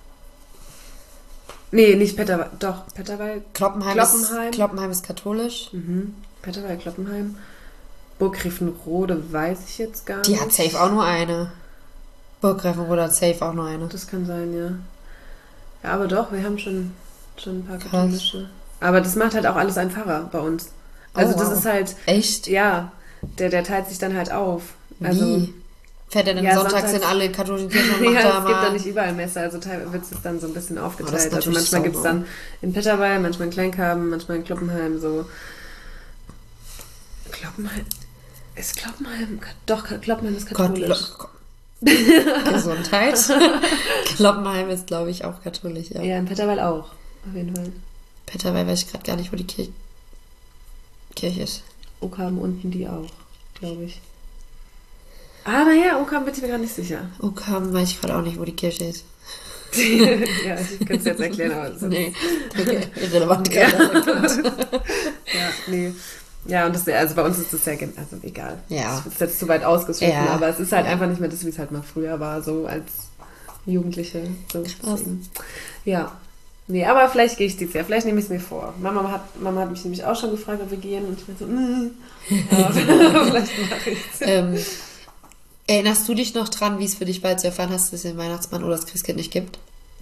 Nee, nicht Petterweil, doch, Petterweil. Kloppenheim, Kloppenheim. Ist, Kloppenheim ist katholisch. Mhm. Petterweil, Kloppenheim. Burg Griffenrode weiß ich jetzt gar Die nicht. hat safe auch nur eine. Burg Greifenrode hat safe auch nur eine. Das kann sein, ja. Ja, aber doch, wir haben schon, schon ein paar katholische. Aber das macht halt auch alles ein Pfarrer bei uns. Also Oh, das wow. ist halt... Echt? Ja, der, der teilt sich dann halt auf. Also, Wie? Fährt er dann Ja, sonntags sonntags- in alle katholischen Kirchen und macht ja, da es gibt mal... da nicht überall Messe, also teilweise wird es dann so ein bisschen Oh, das aufgeteilt. ist Also natürlich manchmal gibt es sauber. dann in Pitterweil, manchmal in Kleinkarben, manchmal in Kloppenheim so. Kloppenheim. Ist Kloppenheim? Doch, Kloppenheim ist Gott, katholisch. Lo- Gesundheit. Kloppenheim ist, glaube ich, auch katholisch, ja. Ja, in Pitterweil auch, auf jeden Fall. Petterweil weiß ich gerade gar nicht, wo die Kirche, Kirche ist. Okham unten die auch, glaube ich. Ah, naja, Okham bin ich mir gerade nicht sicher. Okham weiß ich gerade auch nicht, wo die Kirche ist. Ja, ich könnte es jetzt erklären, aber das ist Nee, okay. Irrelevant Ja. gerade. Ja, nee. Ja, und das, also bei uns ist das ja, gen- also egal. Ja. Das ist jetzt zu weit ausgeschrieben, Ja. aber es ist halt einfach nicht mehr das, wie es halt mal früher war, so als Jugendliche. So. Krass. Deswegen. Ja. Nee, aber vielleicht gehe ich dieses Jahr, vielleicht nehme ich es mir vor. Mama hat, Mama hat mich nämlich auch schon gefragt, ob wir gehen und ich bin so, mm. Aber vielleicht mache ich es. Ähm, erinnerst du dich noch dran, wie es für dich war, als du erfahren hast, dass es den Weihnachtsmann oder das Christkind nicht gibt?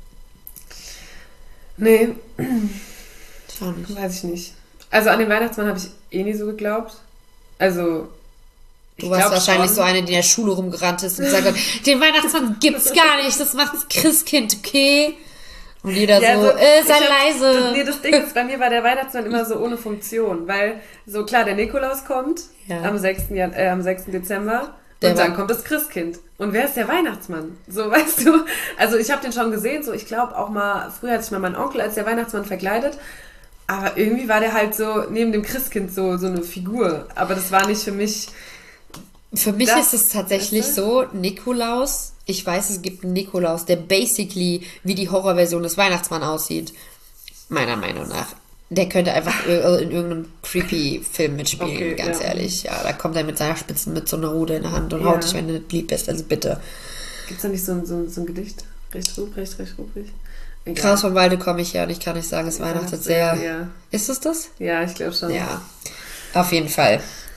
Nee, Ich auch nicht. weiß ich nicht. Also an den Weihnachtsmann habe ich eh nie so geglaubt. Also, ich Du warst glaub wahrscheinlich schon. so eine, die in der Schule rumgerannt ist und gesagt hat, den Weihnachtsmann gibt's gar nicht, das macht das Christkind, okay? Und jeder Ja, so, also, äh, sei ich hab- leise. Das, nee, das Ding ist, bei mir war der Weihnachtsmann immer so ohne Funktion, weil so klar, der Nikolaus kommt Ja. am sechsten. Jan- äh, am sechsten Dezember Der und dann war- kommt das Christkind. Und wer ist der Weihnachtsmann? So, weißt du? Also ich habe den schon gesehen, so ich glaube auch mal, früher hatte ich mal meinen Onkel als der Weihnachtsmann verkleidet, aber irgendwie war der halt so neben dem Christkind so, so eine Figur. Aber das war nicht für mich... Für mich Das- ist es tatsächlich weißt so, Nikolaus, ich weiß, es gibt einen Nikolaus, der basically wie die Horrorversion des Weihnachtsmanns aussieht. Meiner Meinung nach. Der könnte einfach ir- in irgendeinem creepy Film mitspielen, Okay, ganz ja. ehrlich. Ja, da kommt er mit seiner Spitzen mit so einer Rude in der Hand und Ja. haut dich, wenn du nicht lieb bist. Also bitte. Gibt es da nicht so ein, so, ein- so ein Gedicht? Recht Ruprecht, recht Ruprecht? Egal. Kraus vom Walde komme ich her und ich kann nicht sagen, es weihnachtet sehr. Ja, Ist es das? ja ich glaube schon. Ja, auf jeden Fall.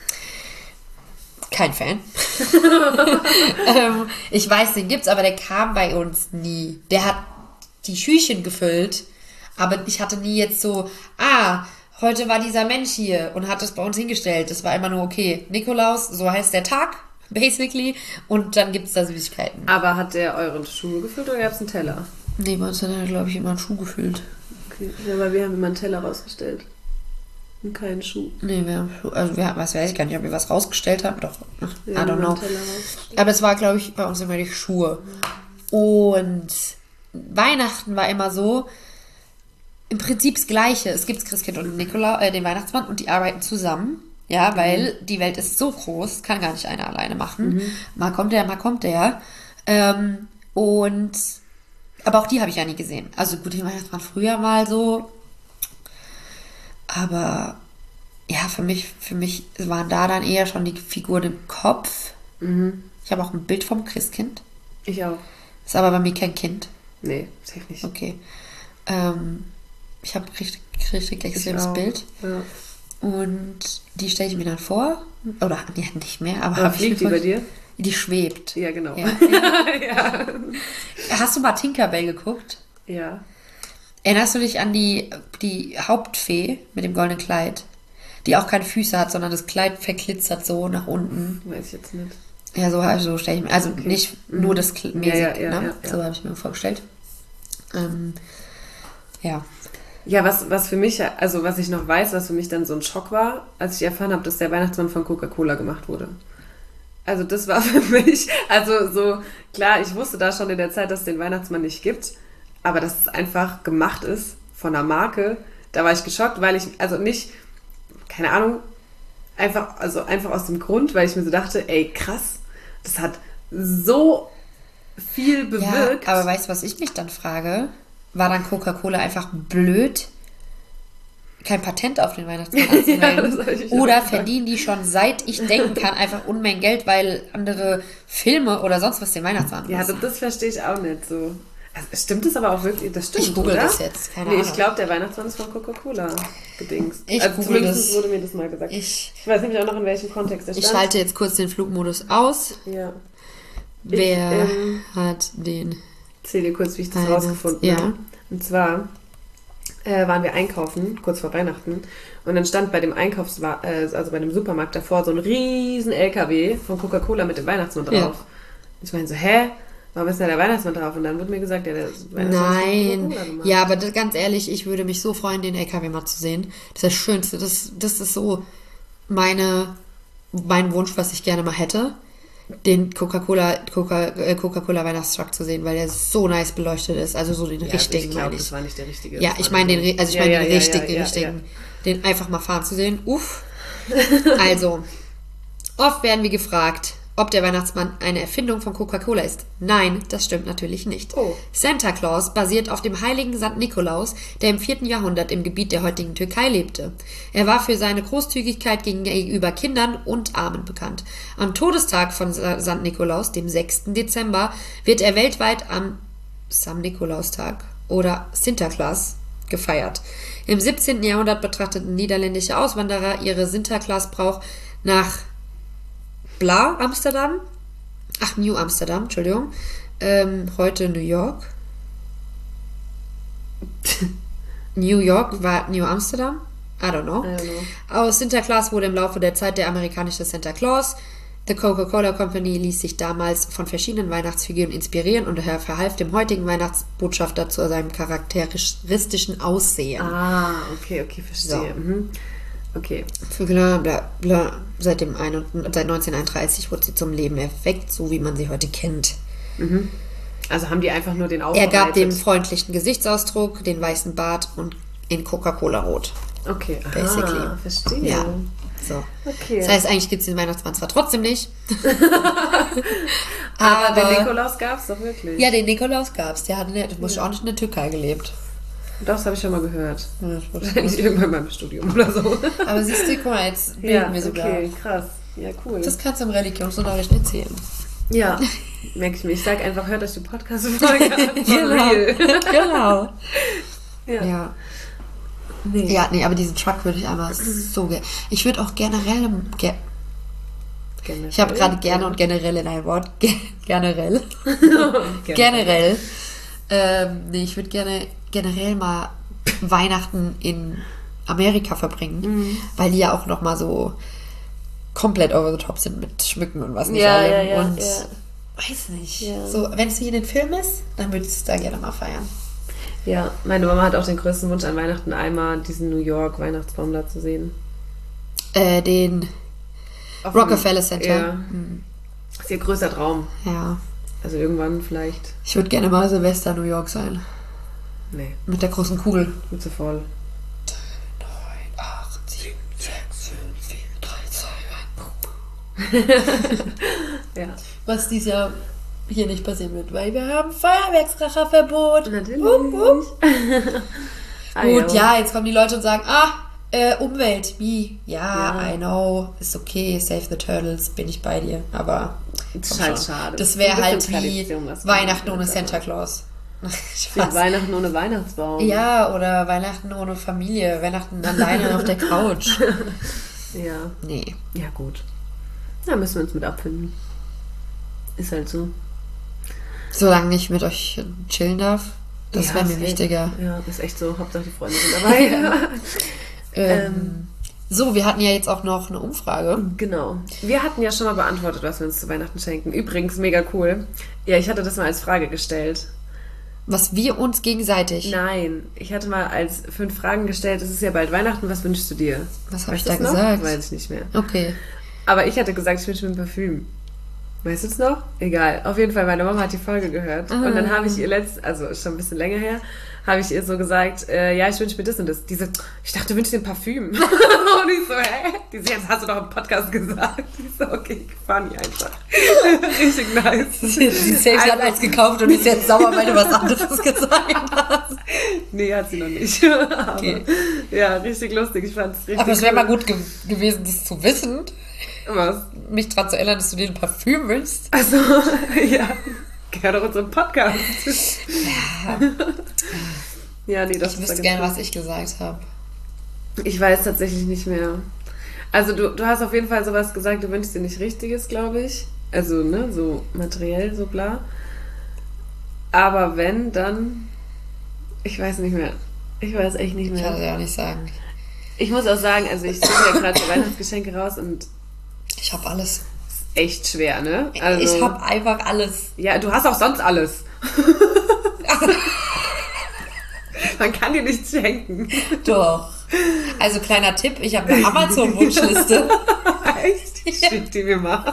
Kein Fan. ähm, ich weiß, den gibt's, aber der kam bei uns nie. Der hat die Schüchen gefüllt, aber ich hatte nie jetzt so, ah, heute war dieser Mensch hier und hat es bei uns hingestellt. Das war immer nur, okay, Nikolaus, so heißt der Tag, basically, und dann gibt's da Süßigkeiten. Aber hat der euren Schuhe gefüllt oder gab es einen Teller? Nee, bei uns hat er, glaube ich, immer einen Schuh gefüllt. Okay. Ja, aber wir haben immer einen Teller rausgestellt. Und keinen Schuh. Nee, wir haben, also wir, was weiß ich gar nicht, ob wir was rausgestellt haben, doch, I Wir haben don't immer know. einen Teller rausgestellt. Aber es war, glaube ich, bei uns immer die Schuhe. Und Weihnachten war immer so, im Prinzip das Gleiche. Es gibt Christkind und Nikolaus, äh, den Weihnachtsmann und die arbeiten zusammen. Ja, weil die Welt ist so groß, kann gar nicht einer alleine machen. Mal kommt der, mal kommt der. Ähm, und, aber auch die habe ich ja nie gesehen. Also gut, den Weihnachtsmann früher mal so. Aber ja, für mich, für mich waren da dann eher schon die Figuren im Kopf. Ich habe auch ein Bild vom Christkind. Ich auch. Ist aber bei mir kein Kind. Nee, safe nicht. Okay. Ähm, ich habe richtig, richtig extremes auch. Bild. Ja. Und die stelle ich mir dann vor. Oder nee, nicht mehr, aber Aber hab ich fliegt die mir bei vor- dir? Die schwebt. Ja, genau. Ja. ja. Hast du mal Tinkerbell geguckt? Ja. Erinnerst du dich an die, die Hauptfee mit dem goldenen Kleid? Die auch keine Füße hat, sondern das Kleid verglitzert so nach unten. Weiß ich jetzt nicht. Ja, so, so stelle ich mir, also nicht nur das Kl- Ja, mäßig, ja, ja, ne? ja, ja. So habe ich mir vorgestellt. Ähm, ja. Ja, was, was für mich, also was ich noch weiß, was für mich dann so ein Schock war, als ich erfahren habe, dass der Weihnachtsmann von Coca-Cola gemacht wurde. Also das war für mich, also so, klar, ich wusste da schon in der Zeit, dass es den Weihnachtsmann nicht gibt, aber dass es einfach gemacht ist von einer Marke, da war ich geschockt, weil ich, also nicht, keine Ahnung, einfach, also einfach aus dem Grund, weil ich mir so dachte, ey, krass, das hat so viel bewirkt. Ja, aber weißt du, was ich mich dann frage? War dann Coca-Cola einfach blöd, kein Patent auf den Weihnachtsmann anzumelden? Ja, das hab ich auch Oder gesagt. verdienen die schon, seit ich denken kann, einfach Unmengen Geld, weil andere Filme oder sonst was den Weihnachtsmann Ja, lassen? das, das verstehe ich auch nicht so. Also, stimmt das aber auch wirklich? Das stimmt, Ich google oder? das jetzt, keine nee, Ahnung. ich glaube, der Weihnachtsmann ist von Coca-Cola gedingst. Ich also google zumindest das. wurde mir das mal gesagt. Ich, Ich, weiß nämlich auch noch, in welchem Kontext der ich stand. schalte jetzt kurz den Flugmodus aus. Ja. Wer ähm, hat den... Erzähl dir kurz, wie ich das Weihnachts- rausgefunden ja. habe. Und zwar äh, waren wir einkaufen, kurz vor Weihnachten. Und dann stand bei dem Einkaufs äh, also bei dem Supermarkt davor so ein riesen L K W von Coca-Cola mit dem Weihnachtsmann drauf. Ja. Ich meine so, hä? Warum ist da der Weihnachtsmann drauf? Und dann wurde mir gesagt, ja, der Weihnachtsmann Nein, ja, aber das, ganz ehrlich, ich würde mich so freuen, den L K W mal zu sehen. Das ist das Schönste, das, das ist so meine, mein Wunsch, was ich gerne mal hätte, den Coca-Cola Coca, äh, Coca-Cola Weihnachtstruck zu sehen, weil der so nice beleuchtet ist, also so den ja, richtigen, ich glaube, meine ich. Das war nicht der richtige. Ja, ich meine den, also ich ja, meine ja, den ja, richtigen, ja, ja, richtigen, ja. den einfach mal fahren zu sehen. Uff. Also, oft werden wir gefragt, ob der Weihnachtsmann eine Erfindung von Coca-Cola ist. Nein, das stimmt natürlich nicht. Oh. Santa Claus basiert auf dem heiligen Sankt Nikolaus, der im vierten Jahrhundert im Gebiet der heutigen Türkei lebte. Er war für seine Großzügigkeit gegenüber Kindern und Armen bekannt. Am Todestag von Sankt Nikolaus, dem sechsten Dezember, wird er weltweit am Sankt Nikolaustag oder Sinterklaas gefeiert. Im siebzehnten Jahrhundert betrachteten niederländische Auswanderer ihre Sinterklaas-Brauch nach Bla, Amsterdam. Ach, New Amsterdam, Entschuldigung. Ähm, heute New York. New York war New Amsterdam? I don't know. I don't know. Aus Sinterklaas wurde im Laufe der Zeit der amerikanische Santa Claus. The Coca-Cola Company ließ sich damals von verschiedenen Weihnachtsfiguren inspirieren und er verhalf dem heutigen Weihnachtsbotschafter zu seinem charakteristischen Aussehen. Ah, okay, okay, verstehe. So. Mhm. Okay. Bla, bla, bla. Seit, dem ein, seit neunzehnhunderteinunddreißig wurde sie zum Leben erweckt, so wie man sie heute kennt. Mhm. Also haben die einfach nur den Er aufbereitet? gab dem freundlichen Gesichtsausdruck, den weißen Bart und in Coca-Cola-Rot. Okay, aha, basically. Verstehe. Ja, so. Okay. Das heißt, eigentlich gibt es den Weihnachtsmann zwar trotzdem nicht. aber, aber den Nikolaus gab es doch wirklich. Ja, den Nikolaus gab es. Der hat eine, du musst ja. auch nicht in der Türkei gelebt. Das habe ich schon mal gehört. Ja, das Wahrscheinlich irgendwann in meinem Studium oder so. Aber siehst du, guck mal, jetzt bilden ja, wir sogar. Okay, krass. Ja, cool. Das kannst du im Religionsunterricht erzählen. Ja, merke ich mir. Ich sage einfach, hört euch die Podcast-Folge an. Genau. genau. Ja. ja. Nee. Ja, nee, aber diesen Truck würde ich einmal so gerne. Ich würde auch generell. Ge generell. Ich habe gerade gerne und generell in ein Wort. Ge generell. generell. Ähm, nee, ich würde gerne generell mal Weihnachten in Amerika verbringen, mhm. weil die ja auch nochmal so komplett over the top sind mit Schmücken und was nicht ja, allem. Ja, ja, und ja. weiß nicht. Ja. So, wenn es hier in den Film ist, dann würde ich es da gerne mal feiern. Ja, meine Mama hat auch den größten Wunsch an Weihnachten, einmal diesen New York Weihnachtsbaum da zu sehen. Äh, den Auf Rockefeller Center. Ja. Mhm. Das ist ihr größter Traum. Ja. Also irgendwann vielleicht. Ich würde gerne mal Silvester New York sein. Nee. Mit der großen Kugel. Gut zu voll. neun, acht, sieben, sechs, fünf, vier, drei, zwei, eins. Ja. Was dieses Jahr hier nicht passieren wird, weil wir haben Feuerwerkskracherverbot. Natürlich. Wupp, wupp. ah, Gut, ja. ja, jetzt kommen die Leute und sagen, ah, äh, Umwelt, wie? Ja, Ja. I know, ist okay, save the turtles, bin ich bei dir, aber Das komm ist halt schon. schade. Das wäre Ein halt bisschen wie Tradition, was Weihnachten gemacht ohne wird, Santa aber- Claus. Wie Weihnachten ohne Weihnachtsbaum. Ja, oder Weihnachten ohne Familie, Weihnachten alleine auf der Couch. Ja. Nee. Ja, gut. Da müssen wir uns mit abfinden. Ist halt so. Solange ich mit euch chillen darf, das Ja, wäre mir safe. wichtiger. Ja, ist echt so. Hauptsache die Freunde sind dabei. Ähm, Ähm. so, wir hatten ja jetzt auch noch eine Umfrage. Genau. Wir hatten ja schon mal beantwortet, was wir uns zu Weihnachten schenken. Übrigens, mega cool. Ja, ich hatte das mal als Frage gestellt. Was wir uns gegenseitig. Nein, ich hatte mal als fünf Fragen gestellt. Es ist ja bald Weihnachten, was wünschst du dir? Was habe ich Weißt da du's noch? gesagt? Weiß ich nicht mehr. Okay. Aber ich hatte gesagt, ich wünsche mir ein Parfüm. Weißt du es noch? Egal. Auf jeden Fall, meine Mama hat die Folge gehört. Ah. Und dann habe ich ihr letzt, also ist schon ein bisschen länger her, habe ich ihr so gesagt, äh, ja, ich wünsche mir das und das. Die so, ich dachte, du wünschst dir ein Parfüm. Und ich so, hä? Die so, jetzt hast du doch im Podcast gesagt. Ich so, okay, funny einfach. Richtig nice. Sie selbst hat eins gekauft und ist jetzt sauer, weil du was anderes gesagt hast. Nee, hat sie noch nicht. Aber, Okay. Ja, richtig lustig. Ich fand es richtig Aber es wäre cool. mal gut ge gewesen, das zu wissen. Was? Mich daran zu erinnern, dass du dir ein Parfüm wünschst. Also, ja. Gehört doch unserem Podcast. Ja. Ja, nee, das Ich ist wüsste da gerne, ganz was ich gesagt habe. Ich weiß tatsächlich nicht mehr. Also du, du hast auf jeden Fall sowas gesagt, du wünschst dir nicht Richtiges, glaube ich. Also, ne, so materiell, so bla. Aber wenn, dann... Ich weiß nicht mehr. Ich weiß echt nicht Ich kann mehr. es ja auch nicht sagen. Ich muss auch sagen, also ich suche ja gerade so Weihnachtsgeschenke raus und Ich habe alles. echt schwer, ne? Also, Ich habe einfach alles. ja, du hast auch sonst alles. Man kann dir nichts schenken. Doch. Also kleiner Tipp, ich habe eine Amazon-Wunschliste. Echt? Schick die mir mal.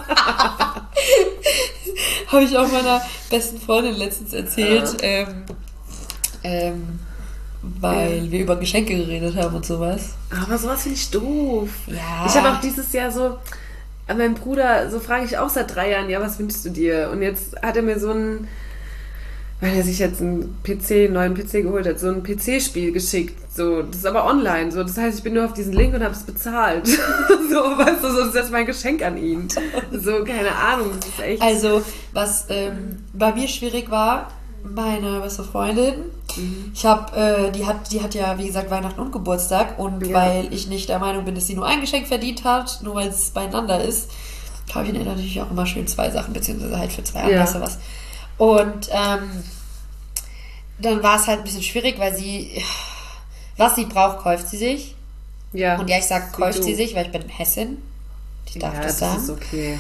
Habe ich auch meiner besten Freundin letztens erzählt. Ähm, ähm, weil Ja. wir über Geschenke geredet haben und sowas. Aber sowas finde ich doof. Ja. Ich habe auch dieses Jahr so, an meinen Bruder, so frage ich auch seit drei Jahren, ja, was wünschst du dir? Und jetzt hat er mir so ein, weil er sich jetzt einen P C, einen neuen P C geholt hat, so ein P C-Spiel geschickt. So, das ist aber online. So, das heißt, ich bin nur auf diesen Link und habe es bezahlt. So, weißt du, so, das ist jetzt mein Geschenk an ihn. So, keine Ahnung, das ist echt. Also, was ähm, bei mir schwierig war, meine beste Freundin, Mhm. ich habe, äh, die hat, die hat ja, wie gesagt, Weihnachten und Geburtstag und Ja. weil ich nicht der Meinung bin, dass sie nur ein Geschenk verdient hat, nur weil es beieinander ist, kaufe ich ihr natürlich auch immer schön zwei Sachen, beziehungsweise halt für zwei Ja. Anlässe was. Und ähm, dann war es halt ein bisschen schwierig, weil sie, was sie braucht, kauft sie sich. ja. Und ja, ich sage, Wie kauft du. sie sich, weil ich bin Hessin. Ich darf ja, das das sagen. ist okay.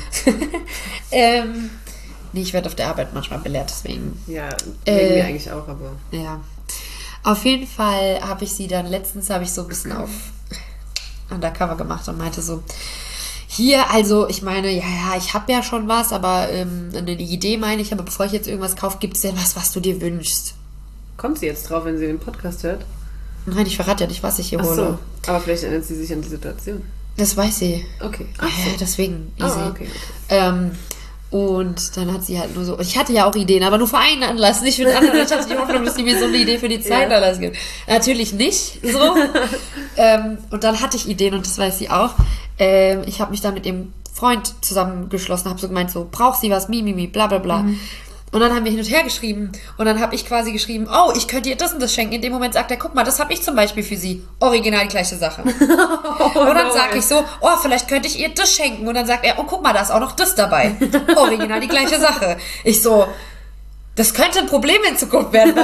Ähm, nee, ich werde auf der Arbeit manchmal belehrt, deswegen. Ja, Äh, wegen mir eigentlich auch, aber. Ja. Auf jeden Fall habe ich sie dann, letztens habe ich so ein bisschen auf Undercover gemacht und meinte so, hier, also ich meine, ja, ja, ich habe ja schon was, aber ähm, eine Idee meine ich, aber bevor ich jetzt irgendwas kaufe, gibt es denn was, was du dir wünschst? Kommt sie jetzt drauf, wenn sie den Podcast hört? Nein, ich verrate ja nicht, was ich hier Ach hole. so, aber vielleicht erinnert sie sich an die Situation. Das weiß sie. Okay. Ja, Ach so. deswegen easy. Ah, okay, okay. Ähm, und dann hat sie halt nur so, ich hatte ja auch Ideen, aber nur für einen Anlass, nicht für den anderen. Ich hatte die Hoffnung, dass sie mir so eine Idee für die zweiten Ja. Anlass gibt. Natürlich nicht, so. ähm, und dann hatte ich Ideen und das weiß sie auch. Ähm, ich habe mich dann mit ihrem Freund zusammengeschlossen, habe so gemeint, so, braucht sie was, mi, mi, mi, bla, bla, bla. Mhm. Und dann haben wir hin und her geschrieben. Und dann habe ich quasi geschrieben, oh, ich könnte ihr das und das schenken. In dem Moment sagt er, guck mal, das habe ich zum Beispiel für sie. Original die gleiche Sache. und dann no, sage ey. ich so, oh, vielleicht könnte ich ihr das schenken. Und dann sagt er, oh, guck mal, da ist auch noch das dabei. Original die gleiche Sache. Ich so, das könnte ein Problem in Zukunft werden.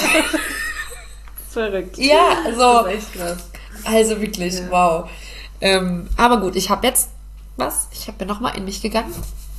Verrückt. ja, so. Das ist echt krass. Also wirklich, Ja. wow. Ähm, aber gut, ich habe jetzt was. Ich bin nochmal in mich gegangen.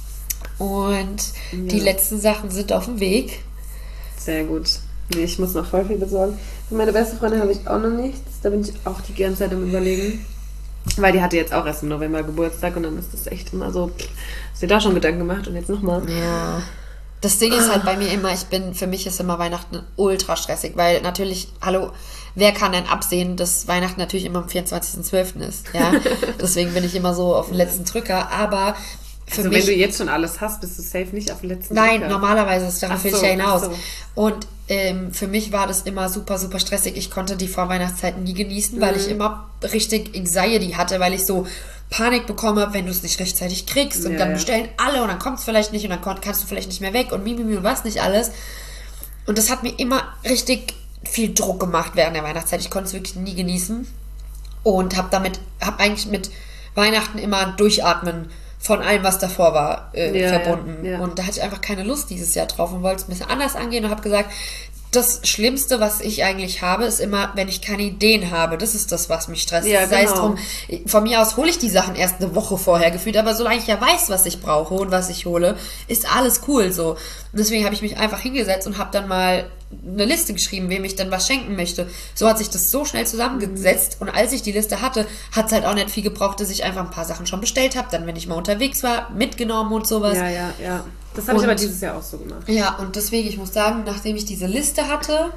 Und die Ja. letzten Sachen sind auf dem Weg. Sehr gut. Nee, ich muss noch voll viel besorgen. Für meine beste Freundin habe ich auch noch nichts. Da bin ich auch die ganze Zeit am Überlegen. Weil die hatte jetzt auch erst im November Geburtstag und dann ist das echt immer so, hast du dir da schon Gedanken gemacht und jetzt nochmal. Ja. Das Ding ist halt bei mir immer, ich bin, für mich ist immer Weihnachten ultra stressig, weil natürlich, hallo, wer kann denn absehen, dass Weihnachten natürlich immer am vierundzwanzigsten zwölften ist, ja? Deswegen bin ich immer so auf den letzten Drücker, aber für Also mich... wenn du jetzt schon alles hast, bist du safe nicht auf den letzten Nein, Drücker. normalerweise ist darauf Ach will so, ich ja hinaus. ach so. Und ähm, für mich war das immer super, super stressig. Ich konnte die Vorweihnachtszeit nie genießen, weil Mhm. ich immer richtig Anxiety hatte, weil ich so Panik bekommen habe, wenn du es nicht rechtzeitig kriegst. Und Ja, dann ja. bestellen alle und dann kommt es vielleicht nicht und dann kon- kannst du vielleicht nicht mehr weg und mimimi und was nicht alles. Und das hat mir immer richtig viel Druck gemacht während der Weihnachtszeit. Ich konnte es wirklich nie genießen. Und habe damit, habe eigentlich mit Weihnachten immer Durchatmen von allem, was davor war, äh, Ja, verbunden. ja, ja. Und da hatte ich einfach keine Lust dieses Jahr drauf und wollte es ein bisschen anders angehen und habe gesagt, das Schlimmste, was ich eigentlich habe, ist immer, wenn ich keine Ideen habe. Das ist das, was mich stresst. Ja, Sei es genau. drum, von mir aus hole ich die Sachen erst eine Woche vorher gefühlt, aber solange ich ja weiß, was ich brauche und was ich hole, ist alles cool so. Und deswegen habe ich mich einfach hingesetzt und habe dann mal eine Liste geschrieben, wem ich dann was schenken möchte. So hat sich das so schnell zusammengesetzt und als ich die Liste hatte, hat es halt auch nicht viel gebraucht, dass ich einfach ein paar Sachen schon bestellt habe, dann, wenn ich mal unterwegs war, mitgenommen und sowas. Ja, ja, ja. Das habe ich Und- aber dieses Jahr auch so gemacht. Ja, und deswegen, ich muss sagen, nachdem ich diese Liste hatte,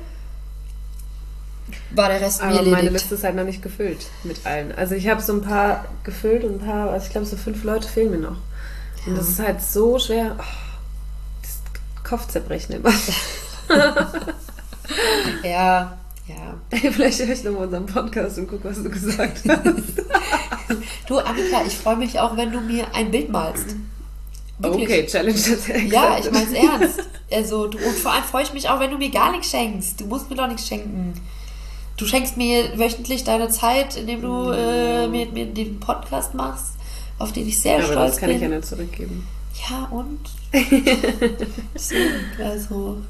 war der Rest mir Aber meine erledigt. Liste ist halt noch nicht gefüllt mit allen. Also ich habe so ein paar gefüllt und ein paar, also ich glaube so fünf Leute fehlen mir noch. Und das ist halt so schwer. Oh, das Kopfzerbrechen immer. Ja, ja. Vielleicht höre ich nochmal unseren Podcast und gucke, was du gesagt hast. Du, Annika, ich freue mich auch, wenn du mir ein Bild malst. Wirklich. Okay, Challenge accepted. Ja, ich meine es ernst. Also, du, und vor allem freue ich mich auch, wenn du mir gar nichts schenkst. Du musst mir doch nichts schenken. Du schenkst mir wöchentlich deine Zeit, indem du äh, mir, mir den Podcast machst, auf den ich sehr Aber stolz das kann bin. ich ja nicht zurückgeben. Ja, und? Deswegen, also, ich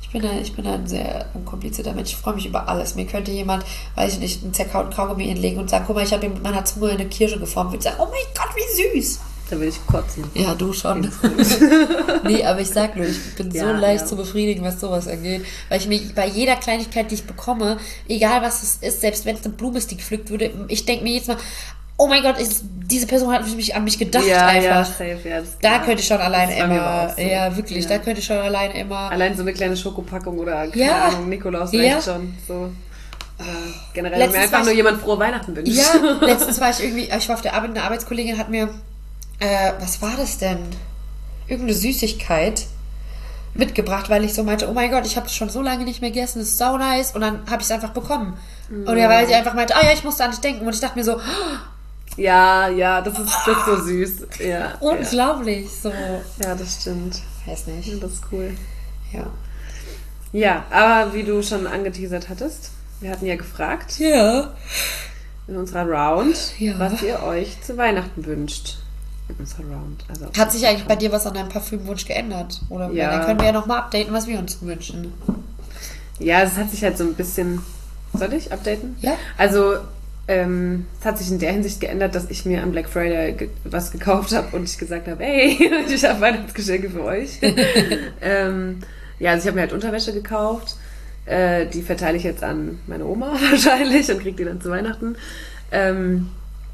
Ich bin, ein, ich bin ein sehr unkomplizierter Mensch. Ich freue mich über alles. Mir könnte jemand, weiß ich nicht, einen zerkauten Kaugummi hinlegen und sagen, guck mal, ich habe mit meiner Zunge eine Kirsche geformt. Und ich sagen, oh mein Gott, wie süß. Da will ich kotzen. Ja, du schon. Nee, aber ich sag nur, ich bin ja, so leicht ja. zu befriedigen, was sowas angeht. Weil ich mir bei jeder Kleinigkeit, die ich bekomme, egal was es ist, selbst wenn es eine Blume ist, die gepflückt würde, ich denke mir jetzt mal, oh mein Gott, ist, diese Person hat mich an mich gedacht ja, einfach. Ja, safe, ja, das, da ja. könnte ich schon alleine immer, so. ja wirklich, ja. da könnte ich schon alleine immer. Allein so eine kleine Schokopackung oder keine ja. Ahnung, Nikolaus reicht ja. schon. So. Äh, generell, letztens wenn mir einfach nur jemand frohe Weihnachten wünscht. Ja, letztens war ich irgendwie, ich war auf der Arbeit, eine Arbeitskollegin hat mir, äh, was war das denn? Irgendeine Süßigkeit mitgebracht, weil ich so meinte, oh mein Gott, ich habe es schon so lange nicht mehr gegessen, das ist sau nice. Und dann habe ich es einfach bekommen. Mm. Und ja, weil sie einfach meinte, ah ja, ich musste an dich denken. Und ich dachte mir so, ja, ja, das ist, das ist so süß. Ja, unglaublich, ja. so. Ja, das stimmt. Weiß nicht. Ja, das ist cool. Ja. Ja, aber wie du schon angeteasert hattest, wir hatten ja gefragt. Ja. In unserer Round, ja. was ihr euch zu Weihnachten wünscht. In unserer Round. Also hat sich eigentlich bei dir was an deinem Parfümwunsch geändert? Oder ja. Dann können wir ja nochmal updaten, was wir uns wünschen. Ja, es hat sich halt so ein bisschen... Soll ich updaten? Ja. Also, ähm, es hat sich in der Hinsicht geändert, dass ich mir am Black Friday ge- was gekauft habe und ich gesagt habe, hey, ich habe Weihnachtsgeschenke für euch. ähm, ja, also ich habe mir halt Unterwäsche gekauft. Äh, die verteile ich jetzt an meine Oma wahrscheinlich und kriege die dann zu Weihnachten. Ähm,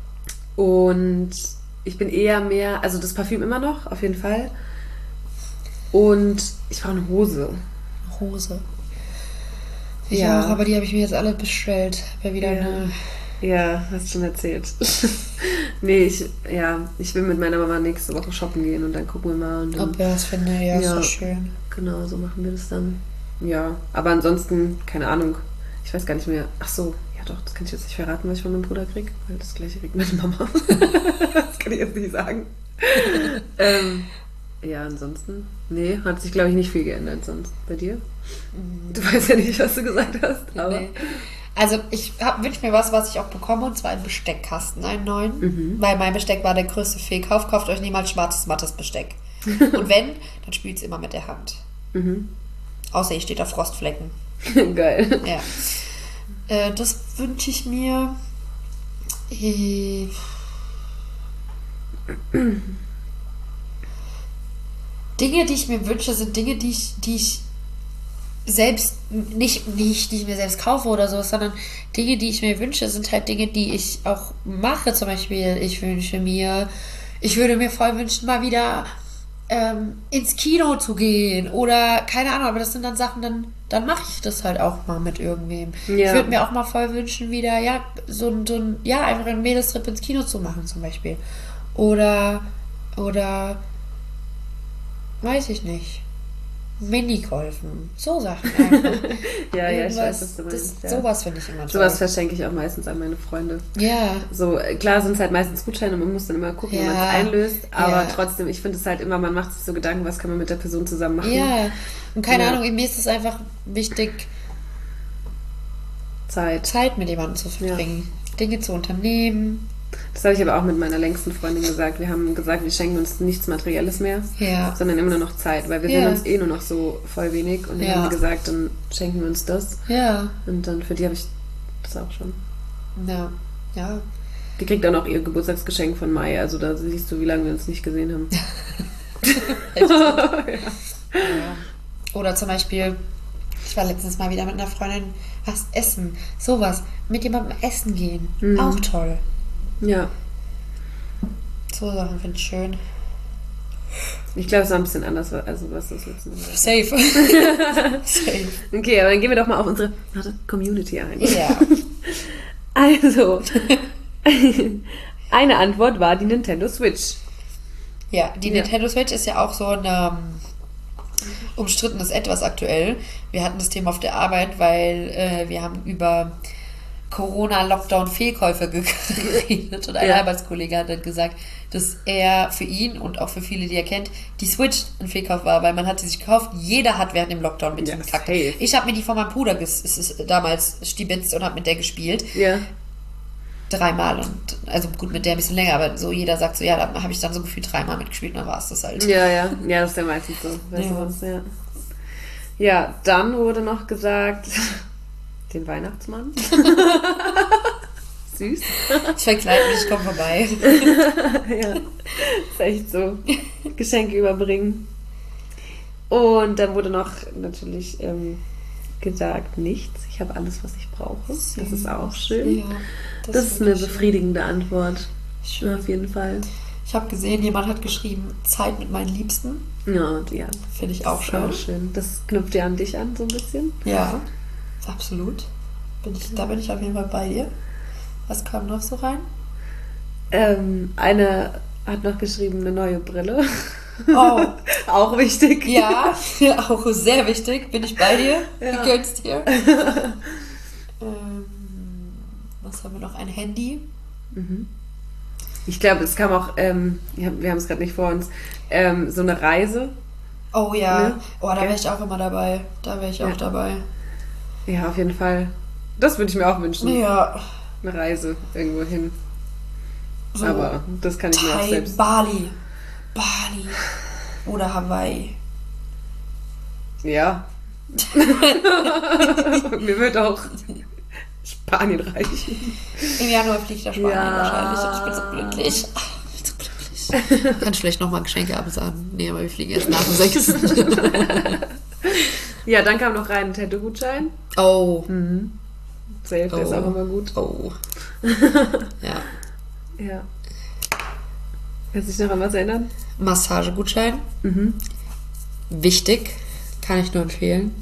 und ich bin eher mehr, also das Parfüm immer noch, auf jeden Fall. Und ich brauche eine Hose. Hose. Ich ja. auch, aber die habe ich mir jetzt alle bestellt. Wäre wieder ja. eine... Ja, hast schon erzählt. nee, ich, ja, ich will mit meiner Mama nächste Woche shoppen gehen und dann gucken wir mal. Und dann, ob wir das finden, ja, ja, ist so schön. Genau, so machen wir das dann. Ja, aber ansonsten, keine Ahnung. Ich weiß gar nicht mehr. Ach so, ja doch, das kann ich jetzt nicht verraten, was ich von meinem Bruder kriege, weil das gleiche kriegt meine Mama. Das kann ich jetzt nicht sagen. ähm, ja, ansonsten, nee, hat sich, glaube ich, nicht viel geändert sonst. Bei dir? Du weißt ja nicht, was du gesagt hast, aber... Nee. Also ich wünsche mir was, was ich auch bekomme, und zwar einen Besteckkasten, einen neuen. Mhm. Weil mein Besteck war der größte Fehlkauf. Kauft euch niemals schwarzes, mattes Besteck. Und wenn, dann spült es immer mit der Hand. Mhm. Außer ihr steht auf Frostflecken. Geil. Ja. Äh, das wünsche ich mir. Äh, Dinge, die ich mir wünsche, sind Dinge, die ich, die ich selbst nicht, nicht, die ich mir selbst kaufe oder so, sondern Dinge, die ich mir wünsche, sind halt Dinge, die ich auch mache. Zum Beispiel, ich wünsche mir, ich würde mir voll wünschen, mal wieder ähm, ins Kino zu gehen oder keine Ahnung, aber das sind dann Sachen, dann, dann mache ich das halt auch mal mit irgendwem. Ja. Ich würde mir auch mal voll wünschen, wieder, ja, so ein, so ein, ja, einfach einen Mädelstrip ins Kino zu machen zum Beispiel. Oder, oder, weiß ich nicht. Minigolfen, so Sachen einfach. ja, ja, ich weiß, was du meinst. Das, ja. Sowas finde ich immer toll. Sowas verschenke ich auch meistens an meine Freunde. Ja. So, klar sind es halt meistens Gutscheine, man muss dann immer gucken, ja. wie man es einlöst, aber ja. trotzdem, ich finde es halt immer, man macht sich so Gedanken, was kann man mit der Person zusammen machen. Ja, und keine ja. Ahnung, mir ist es einfach wichtig, Zeit. Zeit mit jemandem zu verbringen, ja. Dinge zu unternehmen. Das habe ich aber auch mit meiner längsten Freundin gesagt. Wir haben gesagt, wir schenken uns nichts Materielles mehr, ja. sondern immer nur noch Zeit, weil wir ja. sehen uns eh nur noch so voll wenig. Und dann ja. haben wir gesagt, dann schenken wir uns das. Ja. Und dann für die habe ich das auch schon. Ja, ja. Die kriegt dann auch ihr Geburtstagsgeschenk von Mai. Also da siehst du, wie lange wir uns nicht gesehen haben. ja. Ja. Oder zum Beispiel, ich war letztens mal wieder mit einer Freundin was essen. Sowas. Mit jemandem essen gehen. Mhm. Auch toll. Ja. So Sachen finde ich schön. Ich glaube, es war ein bisschen anders, also was das letzte Mal war. Safe. Safe. Okay, aber dann gehen wir doch mal auf unsere warte, Community ein. Ja. Also, eine Antwort war die Nintendo Switch. Ja, die ja. Nintendo Switch ist ja auch so ein ähm, umstrittenes Etwas aktuell. Wir hatten das Thema auf der Arbeit, weil äh, wir haben über Corona-Lockdown-Fehlkäufe geredet und ein ja. Arbeitskollege hat dann gesagt, dass er für ihn und auch für viele, die er kennt, die Switch ein Fehlkauf war, weil man hat sie sich gekauft, jeder hat während dem Lockdown mit ja, diesem Kack. Ich habe mir die von meinem Bruder ges- es ist damals stibitzt und habe mit der gespielt. Ja. Dreimal und, also gut, mit der ein bisschen länger, aber so jeder sagt so, ja, da habe ich dann so gefühlt dreimal mitgespielt und dann war es das halt. Ja, ja, ja, das ist ja meistens so. Weißt ja. du was, ja. Ja, dann wurde noch gesagt, den Weihnachtsmann. Süß. Ich verkleide mich, ich komme vorbei. Ja, ist echt so. Geschenke überbringen. Und dann wurde noch natürlich ähm, gesagt, nichts. Ich habe alles, was ich brauche. Das ist auch schön. Ja, das, das ist eine schön. befriedigende Antwort. Schön. Auf jeden Fall. Ich habe gesehen, jemand hat geschrieben, Zeit mit meinen Liebsten. Ja, ja. Finde ich auch das schön. Auch schön. Das knüpft ja an dich an, so ein bisschen. Ja, absolut. Bin ich, da bin ich auf jeden Fall bei dir. Was kam noch so rein? Ähm, eine hat noch geschrieben, eine neue Brille. Oh. Auch wichtig. Ja, auch sehr wichtig. Bin ich bei dir? Ja. Wie gönnst dir? ähm, was haben wir noch? Ein Handy. Mhm. Ich glaube, es kam auch, ähm, wir haben es gerade nicht vor uns, ähm, so eine Reise. Oh ja. Ne? Oh, da Okay. wäre ich auch immer dabei. Da wäre ich Ja. auch dabei. Ja, auf jeden Fall. Das würde ich mir auch wünschen. Ja. Eine Reise irgendwo hin. So. Aber das kann ich mir auch Thai, selbst. Bali. Bali. Oder Hawaii. Ja. Mir wird auch Spanien reichen. Im Januar fliegt der Spanien Ja. wahrscheinlich. Und ich bin so glücklich. Ah, ich bin so glücklich. Kannst vielleicht nochmal Geschenke absagen. Nee, aber wir fliegen erst nach dem sechsten Ja, dann kam noch rein ein Tattoo-Gutschein. Oh. Mhm. Safe, der ist Oh. auch immer gut. Oh. Ja. Ja. Kannst du dich noch an was erinnern? Massagegutschein. Mhm. Wichtig. Kann ich nur empfehlen.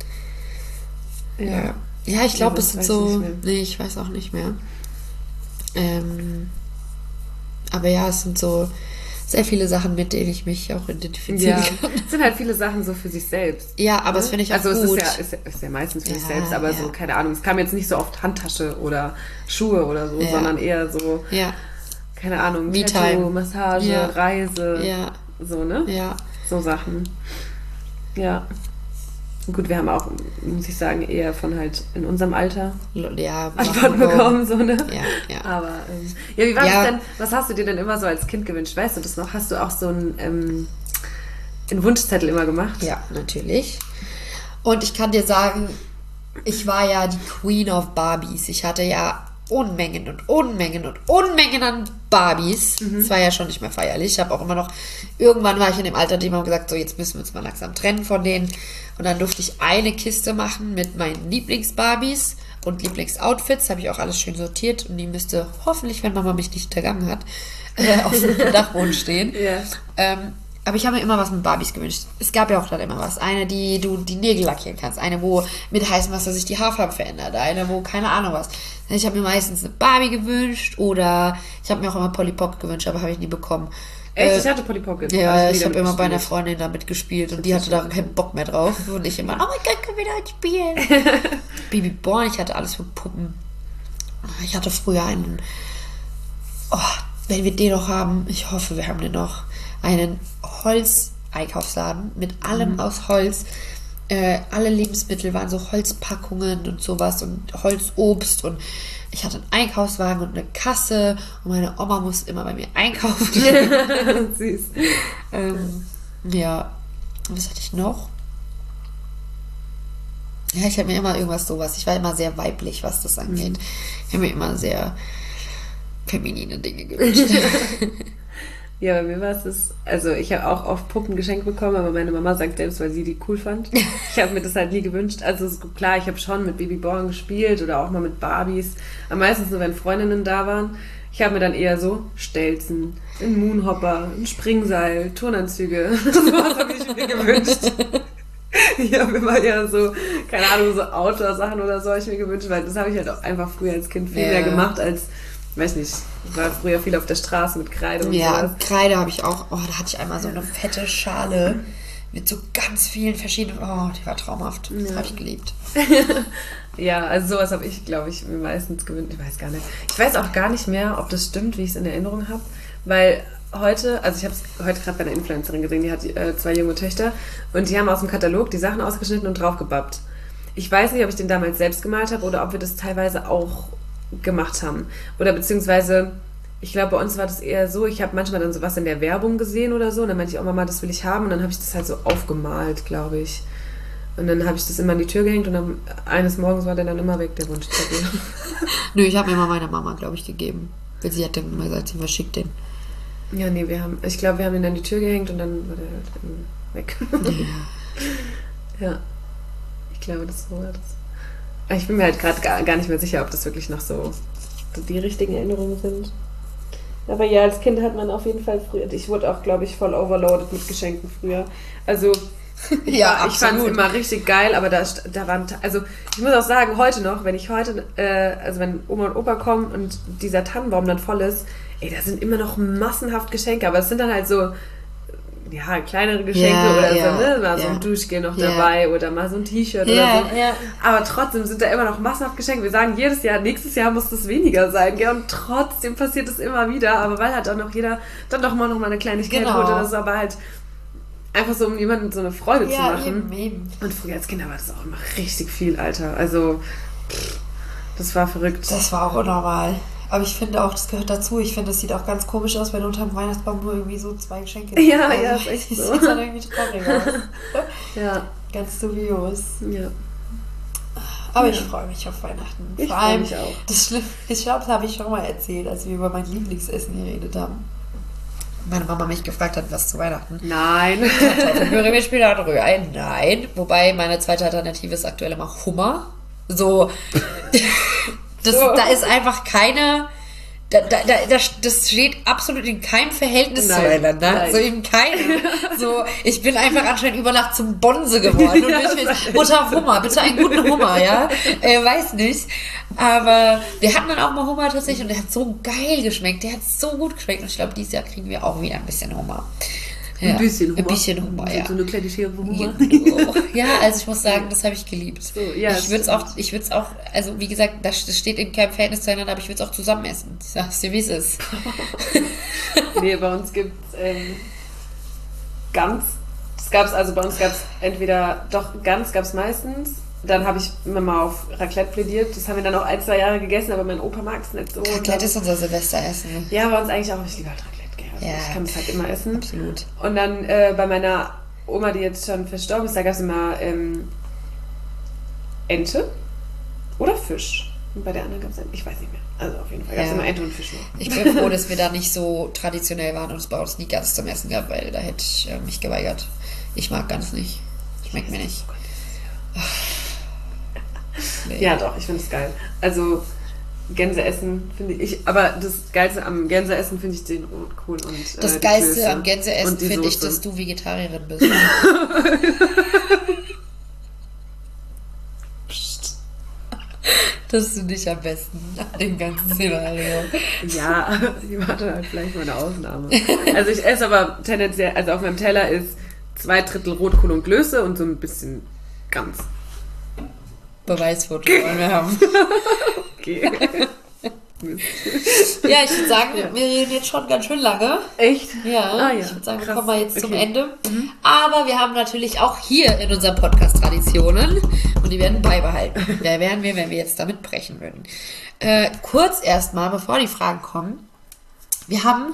Ja. Ja, ich glaube, Ja, es das sind weiß ich so. nicht mehr. Nee, ich weiß auch nicht mehr. Ähm, aber ja, es sind so sehr viele Sachen, mit denen ich mich auch identifizieren Ja, kann. es sind halt viele Sachen so für sich selbst. Ja, aber Ne? das finde ich auch also gut. es ist ja, ist, ja, ist ja meistens für sich Ja, selbst, aber ja. so, keine Ahnung, es kam jetzt nicht so oft Handtasche oder Schuhe oder so, Ja. sondern eher so, Ja, keine Ahnung, Me-Time. Tattoo, Massage, Ja. Reise, ja, so, ne? ja. So Sachen. Ja. Gut, wir haben auch, muss ich sagen, eher von halt in unserem Alter Ja, Antworten bekommen, so, ne? Ja, ja. Aber, ähm, ja, wie war Ja. das denn, was hast du dir denn immer so als Kind gewünscht? Weißt du das noch? Hast du auch so einen, ähm, einen Wunschzettel immer gemacht? Ja, natürlich. Und ich kann dir sagen, ich war ja die Queen of Barbies. Ich hatte ja Unmengen und Unmengen und Unmengen an Barbies. Das war ja schon nicht mehr feierlich. Ich habe auch immer noch, irgendwann war ich in dem Alter, die haben gesagt, so jetzt müssen wir uns mal langsam trennen von denen. Und dann durfte ich eine Kiste machen mit meinen Lieblings-Barbies und Lieblingsoutfits. Habe ich auch alles schön sortiert und die müsste hoffentlich, wenn Mama mich nicht hintergangen hat, äh, auf dem Dachboden stehen. Ja. Ähm, aber ich habe mir immer was mit Barbies gewünscht. Es gab ja auch dann immer was. Eine, die du die Nägel lackieren kannst. Eine, wo mit heißem Wasser sich die Haarfarbe verändert. Eine, wo keine Ahnung was. Ich habe mir meistens eine Barbie gewünscht oder ich habe mir auch immer Polly Pocket gewünscht, aber habe ich nie bekommen. Echt? Äh, Ich hatte Polly Pocket. ja, Hab ich nie habe damit immer bei einer gespielt. Freundin damit gespielt und die hatte da keinen Bock mehr drauf. Und ich immer, oh mein Gott, können wir da spielen? Baby Born, ich hatte alles für Puppen. Ich hatte früher einen, oh, wenn wir den noch haben, ich hoffe, wir haben den noch, einen Holz-Einkaufsladen mit allem Mhm. aus Holz. Äh, alle Lebensmittel waren so Holzpackungen und sowas und Holzobst und ich hatte einen Einkaufswagen und eine Kasse und meine Oma musste immer bei mir einkaufen. Süß. ähm, ja, was hatte ich noch? Ja, ich habe mir immer irgendwas sowas. Ich war immer sehr weiblich, was das angeht. Ich habe mir immer sehr feminine Dinge gewünscht. Ja, bei mir war es das, also ich habe auch oft Puppen geschenkt bekommen, aber meine Mama sagt selbst, weil sie die cool fand. Ich habe mir das halt nie gewünscht. Also es ist klar, ich habe schon mit Babyborn gespielt oder auch mal mit Barbies. Aber meistens nur, wenn Freundinnen da waren. Ich habe mir dann eher so Stelzen, einen Moonhopper, ein Springseil, Turnanzüge. Sowas habe ich mir gewünscht. Ich habe immer eher so, keine Ahnung, so Outdoor-Sachen oder so habe ich mir gewünscht, weil das habe ich halt auch einfach früher als Kind viel Ja. mehr gemacht als, weiß nicht, ich war früher viel auf der Straße mit Kreide und Ja, sowas. Kreide habe ich auch. Oh, da hatte ich einmal so eine fette Schale mit so ganz vielen verschiedenen. Oh, die war traumhaft. Das Ja. habe ich geliebt. Ja, also sowas habe ich, glaube ich, mir meistens gewünscht. Ich weiß gar nicht. Ich weiß auch gar nicht mehr, ob das stimmt, wie ich es in Erinnerung habe, weil heute, also ich habe es heute gerade bei einer Influencerin gesehen, die hat äh, zwei junge Töchter und die haben aus dem Katalog die Sachen ausgeschnitten und draufgebappt. Ich weiß nicht, ob ich den damals selbst gemalt habe oder ob wir das teilweise auch gemacht haben. Oder beziehungsweise, ich glaube, bei uns war das eher so, ich habe manchmal dann sowas in der Werbung gesehen oder so und dann meinte ich, oh Mama, das will ich haben und dann habe ich das halt so aufgemalt, glaube ich. Und dann habe ich das immer an die Tür gehängt und dann eines Morgens war der dann immer weg, der Wunschzettel. Nö, ich habe mir mal meiner Mama, glaube ich, gegeben. Weil sie hat dann immer gesagt, sie verschickt den. Ja, nee, wir haben, ich glaube, wir haben ihn an die Tür gehängt und dann war der halt weg. Ja. Ja. Ich glaube, das war das. Aber ich bin mir halt gerade gar, gar nicht mehr sicher, ob das wirklich noch so die richtigen Erinnerungen sind. Aber ja, als Kind hat man auf jeden Fall früher, ich wurde auch, glaube ich, voll overloaded mit Geschenken früher. Also, ja, ich fand es immer richtig geil, aber da, da waren, also ich muss auch sagen, heute noch, wenn ich heute, äh, also wenn Oma und Opa kommen und dieser Tannenbaum dann voll ist, ey, da sind immer noch massenhaft Geschenke, aber es sind dann halt so, ja, kleinere Geschenke ja, oder ja, so, ne? Mal ja. so ein Duschgel noch ja. dabei oder mal so ein T-Shirt ja, oder so. Ja. Aber trotzdem sind da immer noch massenhaft Geschenke. Wir sagen jedes Jahr, nächstes Jahr muss das weniger sein, gell? Und trotzdem passiert es immer wieder, aber weil halt auch noch jeder dann doch mal noch mal eine Kleinigkeit genau. holt oder so, aber halt einfach so, um jemandem so eine Freude ja, zu machen. Eben, eben. Und früher als Kinder war das auch immer richtig viel, Alter. Also, pff, das war verrückt. Das war auch unnormal. Aber ich finde auch, das gehört dazu. Ich finde, das sieht auch ganz komisch aus, wenn unter dem Weihnachtsbaum nur irgendwie so zwei Geschenke sind. Ja, also, ja, ist echt so. Das sieht dann irgendwie traurig aus. Ja. Ganz dubios. Ja. Aber ja. ich freue mich auf Weihnachten. Ich Vor allem, mich auch. Das Schlimme, ich glaube, das habe ich schon mal erzählt, als wir über mein Lieblingsessen geredet haben. Meine Mama mich gefragt hat, was zu Weihnachten. Nein. Kartoffelpüree mit Spinat und Rührei. Nein. Wobei meine zweite Alternative ist aktuell immer Hummer. So. Das, so. Da ist einfach keine. Da, da, da, das steht absolut in keinem Verhältnis nein, zueinander. Nein. So in keinem. So, ich bin einfach anscheinend über Nacht zum Bonse geworden. Und ja, ich will, Mutter Hummer, bitte einen guten Hummer, ja? Äh, weiß nicht. Aber wir hatten dann auch mal Hummer tatsächlich und der hat so geil geschmeckt. Der hat so gut geschmeckt. Und ich glaube, dieses Jahr kriegen wir auch wieder ein bisschen Hummer. Ja, ein bisschen Hummer. Ein bisschen Hummer, ja. So eine kleine Schere Hummer. Ja, also ich muss sagen, das habe ich geliebt. So, ja, ich würde es auch, ich würde es auch, also wie gesagt, das steht in keinem Verhältnis zueinander, aber ich würde es auch zusammen essen. Ich sag's dir, wie es ist. Nee, bei uns gibt es ähm, Gans. Das gab's, also bei uns gab es entweder, doch Gans gab es meistens. Dann habe ich immer mal auf Raclette plädiert. Das haben wir dann auch ein, zwei Jahre gegessen, aber mein Opa mag es nicht so. Raclette ist unser Silvesteressen. Ja, bei uns eigentlich auch. Ich liebe halt Raclette. Also ja, ich kann es halt immer essen. Absolut. Und dann äh, bei meiner Oma, die jetzt schon verstorben ist, da gab es immer ähm, Ente oder Fisch. Und bei der anderen gab es, ich weiß nicht mehr. Also auf jeden Fall gab es ja. immer Ente und Fisch noch. Ich bin froh, dass wir da nicht so traditionell waren und es bei uns nie ganz zum Essen gab, weil da hätte ich äh, mich geweigert. Ich mag ganz nicht. Schmeckt mir nicht. Nee. Ja, doch, ich finde es geil. Also Gänse essen finde ich, aber das Geilste am Gänse essen finde ich den Rotkohl und äh, das Geilste Klöße am Gänse essen finde ich, dass du Vegetarierin bist. Das finde ich am besten an dem ganzen Szenario. Ja, ich warte halt vielleicht mal eine Ausnahme. Also ich esse aber tendenziell, also auf meinem Teller ist zwei Drittel Rotkohl und Klöße und so ein bisschen Gans. Beweisfoto wollen wir haben. Okay. Ja, ich würde sagen, ja. wir reden jetzt schon ganz schön lange. Echt? Ja, ah, ja. Ich würde sagen, Krass. wir kommen mal jetzt okay. zum Ende. Mhm. Aber wir haben natürlich auch hier in unserem Podcast Traditionen und die werden beibehalten. Da wären wir, wenn wir jetzt damit brechen würden. Äh, kurz erstmal, bevor die Fragen kommen. Wir haben...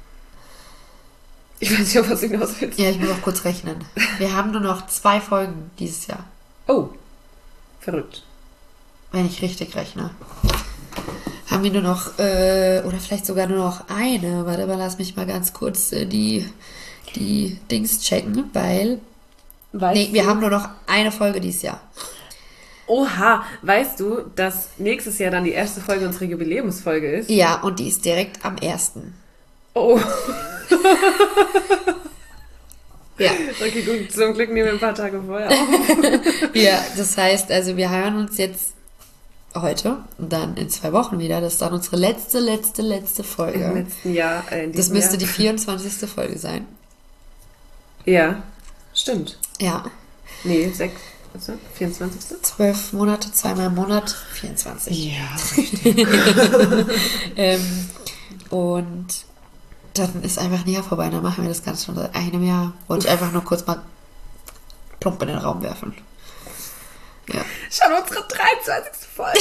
Ich weiß nicht, ob was hinaus willst. Ja, ich muss auch kurz rechnen. Wir haben nur noch zwei Folgen dieses Jahr. Oh. Verrückt. Wenn ich richtig rechne. Haben wir nur noch, äh, oder vielleicht sogar nur noch eine. Warte mal, lass mich mal ganz kurz äh, die, die Dings checken, weil... Weißt nee, wir du? haben nur noch eine Folge dieses Jahr. Oha, weißt du, dass nächstes Jahr dann die erste Folge unsere Jubiläumsfolge ist? Ja, und die ist direkt am ersten. Oh. Ja. Okay, gut, zum Glück nehmen wir ein paar Tage vorher auf. Ja, das heißt, also wir hören uns jetzt heute und dann in zwei Wochen wieder. Das ist dann unsere letzte, letzte, letzte Folge. Im letzten Jahr. Äh, in das müsste Jahr. die vierundzwanzigste Folge sein. Ja, stimmt. Ja. Nee, sechs, also vierundzwanzigste Zwölf Monate, zweimal im Monat, vierundzwanzig. Ja, richtig. ähm, und dann ist einfach ein Jahr vorbei. Dann machen wir das Ganze schon seit einem Jahr. Wollte ich einfach nur kurz mal plump in den Raum werfen. Ja. Schon unsere dreiundzwanzigste Folge.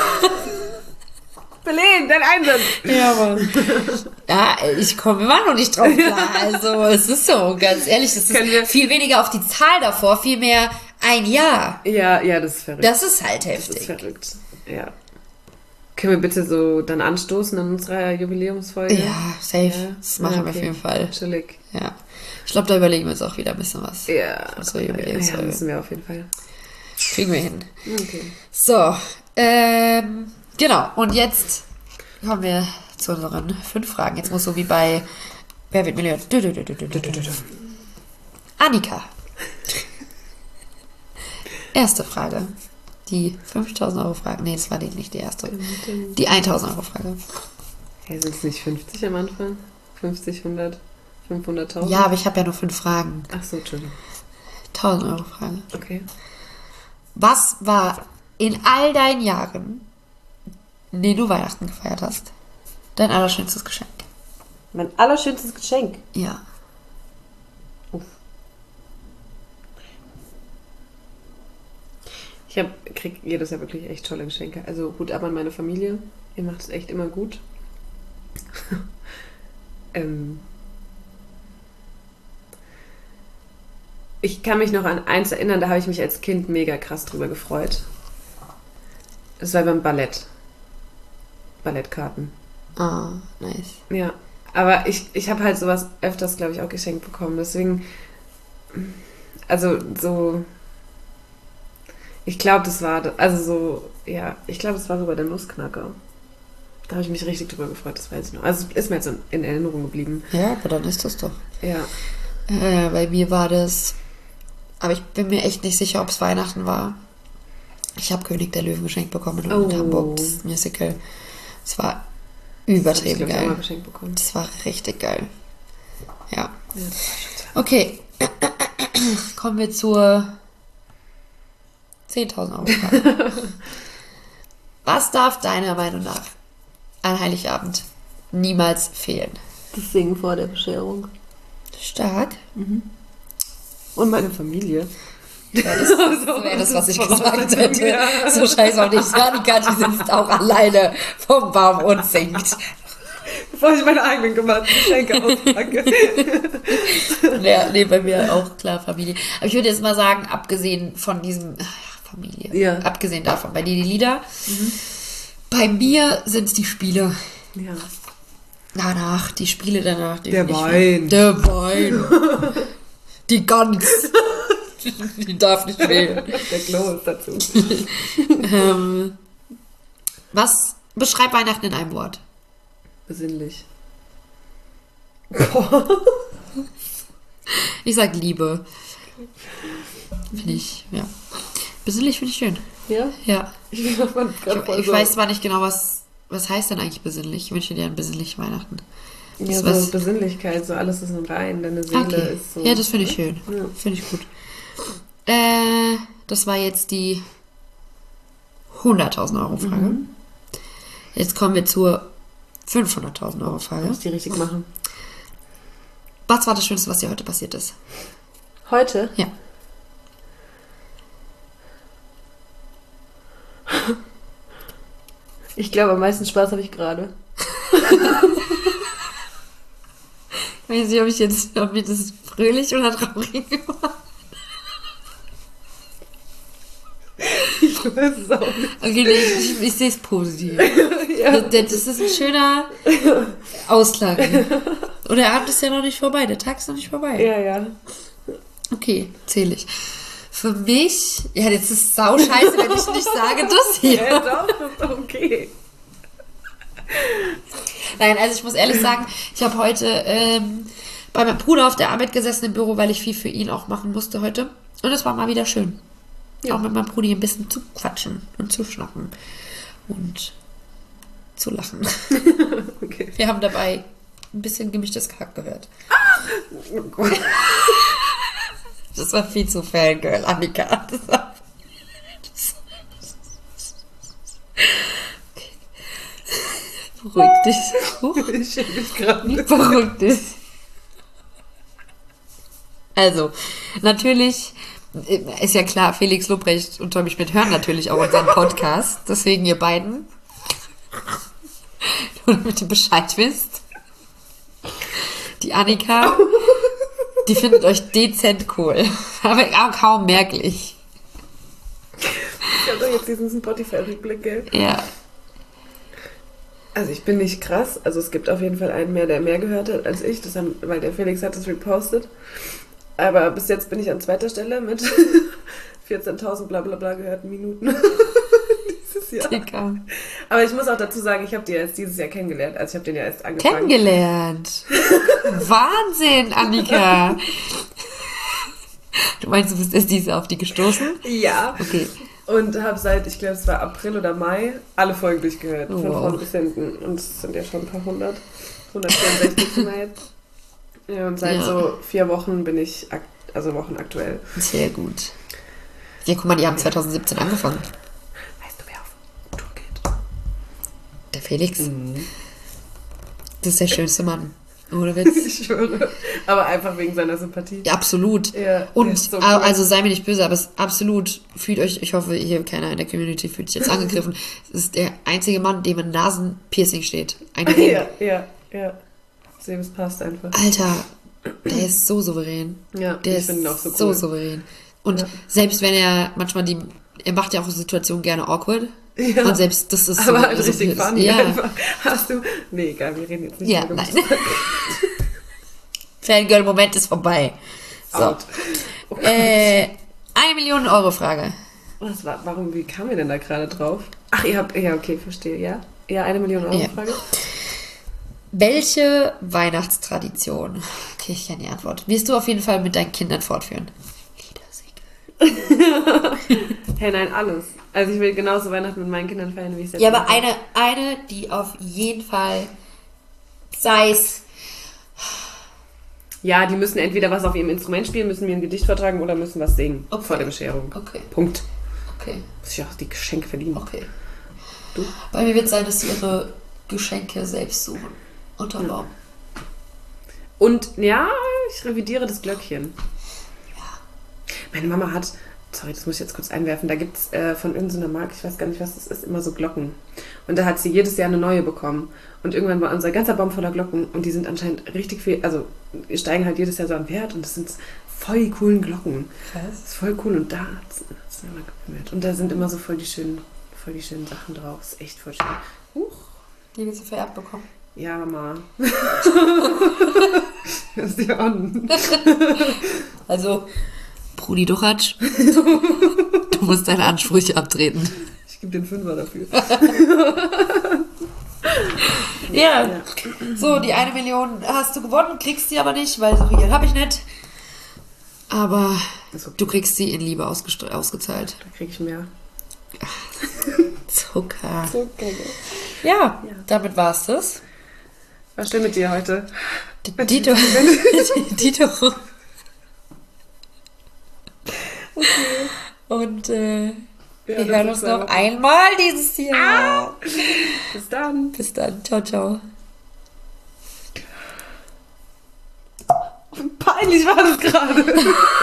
Belen, dein Einsatz. Ja, Mann. Ja, ich komme immer noch nicht drauf klar. Also, es ist so, ganz ehrlich, es ist viel weniger auf die Zahl davor, viel mehr Ein Jahr. Ja, ja, das ist verrückt. Das ist halt Das heftig. ist verrückt. Ja. Können wir bitte so dann anstoßen in unserer Jubiläumsfolge? Ja, safe. Ja. Das machen Ja, wir auf okay. jeden Fall. Chillig. Ja. Ich glaube, da überlegen wir uns auch wieder ein bisschen was. Ja. So Ja, Jubiläumsfolge. müssen wir auf jeden Fall. Kriegen wir hin. Okay. So, ähm, genau. Und jetzt kommen wir zu unseren fünf Fragen. Jetzt muss so wie bei Wer wird Millionär? Du, du, du, du, du, du, du, du. Annika. Erste Frage. Die fünftausend Euro Frage. Nee, das war die, nicht die erste. Die tausend Euro Frage. Hey, sind es nicht fünfzig am Anfang? fünfzig, hundert, fünfhunderttausend? Ja, aber ich habe ja nur fünf Fragen. Ach so, Entschuldigung. tausend Euro Frage. Okay. Was war in all deinen Jahren, in denen du Weihnachten gefeiert hast, dein allerschönstes Geschenk? Mein allerschönstes Geschenk. Ja. Uff. Ich hab, krieg jedes Jahr wirklich echt tolle Geschenke. Also Hut ab an meine Familie. Ihr macht es echt immer gut. ähm, ich kann mich noch an eins erinnern, da habe ich mich als Kind mega krass drüber gefreut. Das war beim Ballett. Ballettkarten. Ah, nice. Ja, aber ich, ich habe halt sowas öfters, glaube ich, auch geschenkt bekommen. Deswegen, also so, ich glaube, das war, also so, ja, ich glaube, das war so bei der Nussknacker. Da habe ich mich richtig drüber gefreut, das weiß ich noch. Also es ist mir jetzt in, in Erinnerung geblieben. Ja, aber dann ist das doch. Ja. Äh, bei mir war das, aber ich bin mir echt nicht sicher, ob es Weihnachten war. Ich habe König der Löwen geschenkt bekommen in Oh. Hamburg, das Musical. Es war Das habe ich, übertrieben glaube ich, auch mal geil. geschenkt bekommen. Das war richtig geil. Ja. Ja, das war schon Okay. Kommen wir zur zehntausend Euro Frage. Was darf deiner Meinung nach an Heiligabend niemals fehlen? das Singen vor der Bescherung. Stark. Und meine Familie. Ja, das wäre das, was ich gesagt hätte. So scheiß auch nicht. Annika, die sitzt auch alleine vom Baum und singt. Bevor ich meine eigenen gemachten Geschenke auspacke. Ja, nee, bei mir auch klar Familie. Aber ich würde jetzt mal sagen, abgesehen von diesem ach, Familie, Ja. abgesehen davon, bei dir die Lieder, bei mir sind es die Spiele. Ja. Danach, die Spiele danach. Die Der finde ich- Wein. Der Wein. Die Gans. Die darf nicht fehlen. Der Klo ist dazu. ähm, was beschreibt Weihnachten in einem Wort? Besinnlich. Ich sag Liebe. Finde ich, ja. Besinnlich finde ich schön. Ja? Ja. Ich, fand Ich, grad voll ich so- weiß zwar nicht genau, was, was heißt denn eigentlich besinnlich. Ich wünsche dir einen besinnlichen Weihnachten. Ja, so was- Besinnlichkeit, so alles ist im Rein, deine Seele Okay. ist so. Ja, das finde ich schön. Ja. Finde ich gut. Äh, das war jetzt die hunderttausend Euro Frage. Mhm. Jetzt kommen wir zur fünfhunderttausend Euro Frage. Muss die richtig machen. Was war das Schönste, was dir heute passiert ist? Heute? Ja. Ich glaube, am meisten Spaß habe ich gerade. Ich weiß nicht, ob ich jetzt, ob mir das fröhlich oder traurig war. Ich weiß es auch nicht. Okay, nee, ich, ich, ich sehe es positiv. Ja. Das, das ist ein schöner Ausklang. Und der Abend ist ja noch nicht vorbei, der Tag ist noch nicht vorbei. Ja, ja. Okay, zähle ich. Für mich, ja, jetzt ist es sau scheiße, wenn ich nicht sage, das hier. Ja, doch, das ist doch okay. Nein, also ich muss ehrlich sagen, ich habe heute ähm, bei meinem Bruder auf der Arbeit gesessen im Büro, weil ich viel für ihn auch machen musste heute. Und es war mal wieder schön. Ja. Auch mit meinem Bruder ein bisschen zu quatschen und zu schnacken und zu lachen. Okay. Wir haben dabei ein bisschen gemischtes Hack gehört. Oh Gott. Das war viel zu Fangirl, Annika. Das war, das okay. Beruhig dich. Huch. Ich schäme mich gerade nicht. Beruhig dich. Also, natürlich ist ja klar, Felix Lobrecht und Tommy Schmidt hören natürlich auch unseren Podcast. Deswegen ihr beiden, nur damit ihr Bescheid wisst. Die Annika, die findet euch dezent cool. Aber auch kaum merklich. diesen Spotify-Rückblick, gell? Ja. Also ich bin nicht krass. Also es gibt auf jeden Fall einen mehr, der mehr gehört hat als ich. Das haben, weil der Felix hat es repostet. Aber bis jetzt bin ich an zweiter Stelle mit vierzehntausend bla bla bla gehörten Minuten. Dieses Jahr. Dicker. Aber ich muss auch dazu sagen, ich habe die erst dieses Jahr kennengelernt. Also ich habe den ja erst angefangen. Kennengelernt. Wahnsinn, Annika. Du meinst, du bist erst dieses Jahr auf die gestoßen? Ja. Okay. Und habe seit, ich glaube, es war April oder Mai, alle Folgen durchgehört. Oh, von wow. vorne bis hinten. Und es sind ja schon ein paar hundert. hundertvierundsechzig sind wir jetzt. Ja, und seit Ja. so vier Wochen bin ich, ak- also Wochen aktuell. Sehr gut. Ja, guck mal, die haben zwanzig siebzehn angefangen. Weißt du, wer auf Tour geht? Der Felix. Mhm. Das ist der schönste Mann. Ohne Witz. Ich schwöre. Aber einfach wegen seiner Sympathie. Ja, absolut. Ja, Und, der ist so äh, cool. also sei mir nicht böse, aber es ist absolut, fühlt euch, ich hoffe, hier keiner in der Community fühlt sich jetzt angegriffen. Es ist der einzige Mann, dem ein Nasenpiercing steht. Ein Ring. Ja, ja, ja. Sehen, es passt einfach. Alter, der ist so souverän. Ja, Der ich ist finde ihn auch so so cool. souverän. Und Ja. selbst wenn er manchmal die, er macht ja auch Situationen gerne awkward. Ja. Und selbst das ist so. Aber halt so richtig so- funny Ja, einfach. Hast du... Nee, egal, wir reden jetzt nicht ja, über nein. Geburtstag. Fangirl-Moment ist vorbei. So. Out. Oh Gott. Äh, eine Million Euro Frage. Was war, warum, wie kam ihr denn da gerade drauf? Ach, ihr habt, ja, okay, verstehe, ja. Ja, eine Million Euro Ja. Frage. Welche Weihnachtstradition, okay, ich kenne die Antwort, wirst du auf jeden Fall mit deinen Kindern fortführen? Lieder singen. Hey, nein, alles. Also ich will genauso Weihnachten mit meinen Kindern feiern, wie ich es jetzt Ja, aber mache. eine, eine, die auf jeden Fall, sei es, Ja, die müssen entweder was auf ihrem Instrument spielen, müssen mir ein Gedicht vortragen oder müssen was singen. Okay. Vor der Bescherung. okay, Punkt. okay, Muss ich auch die Geschenke verdienen. okay. Du? Bei mir wird es sein, dass sie ihre Geschenke selbst suchen. Unterm Baum. Und ja, ich revidiere das Glöckchen. Meine Mama hat, sorry, das muss ich jetzt kurz einwerfen, da gibt es äh, von irgendeiner Marke, ich weiß gar nicht, was das ist, immer so Glocken. Und da hat sie jedes Jahr eine neue bekommen. Und irgendwann war unser ganzer Baum voller Glocken und die sind anscheinend richtig viel, also die steigen halt jedes Jahr so an Wert und das sind voll die coolen Glocken. Krass. Das ist voll cool und da hat es immer gepimmelt. Und da sind immer so voll die schönen, voll die schönen Sachen drauf. Das ist echt voll schön. Huch. Die wird sie vererbt bekommen. Ja, Mama. Das ist die an. Also, Brudi Duchatsch, du musst deine Ansprüche abtreten. Ich gebe den Fünfer dafür. Ja. Ja. So, die eine Million hast du gewonnen, kriegst sie aber nicht, weil so viel Geld habe ich nicht. Aber Ist okay. du kriegst sie in Liebe ausgestre- ausgezahlt. Da kriege ich mehr. Zucker. Okay. Ja, Ja. damit war's das. Was stimmt mit dir heute? D- Dito. Dito. Und äh, Ja, wir das hören ist uns zwei noch Wochen. einmal dieses Jahr. Bis dann. Bis dann. Ciao, ciao. Peinlich war das gerade.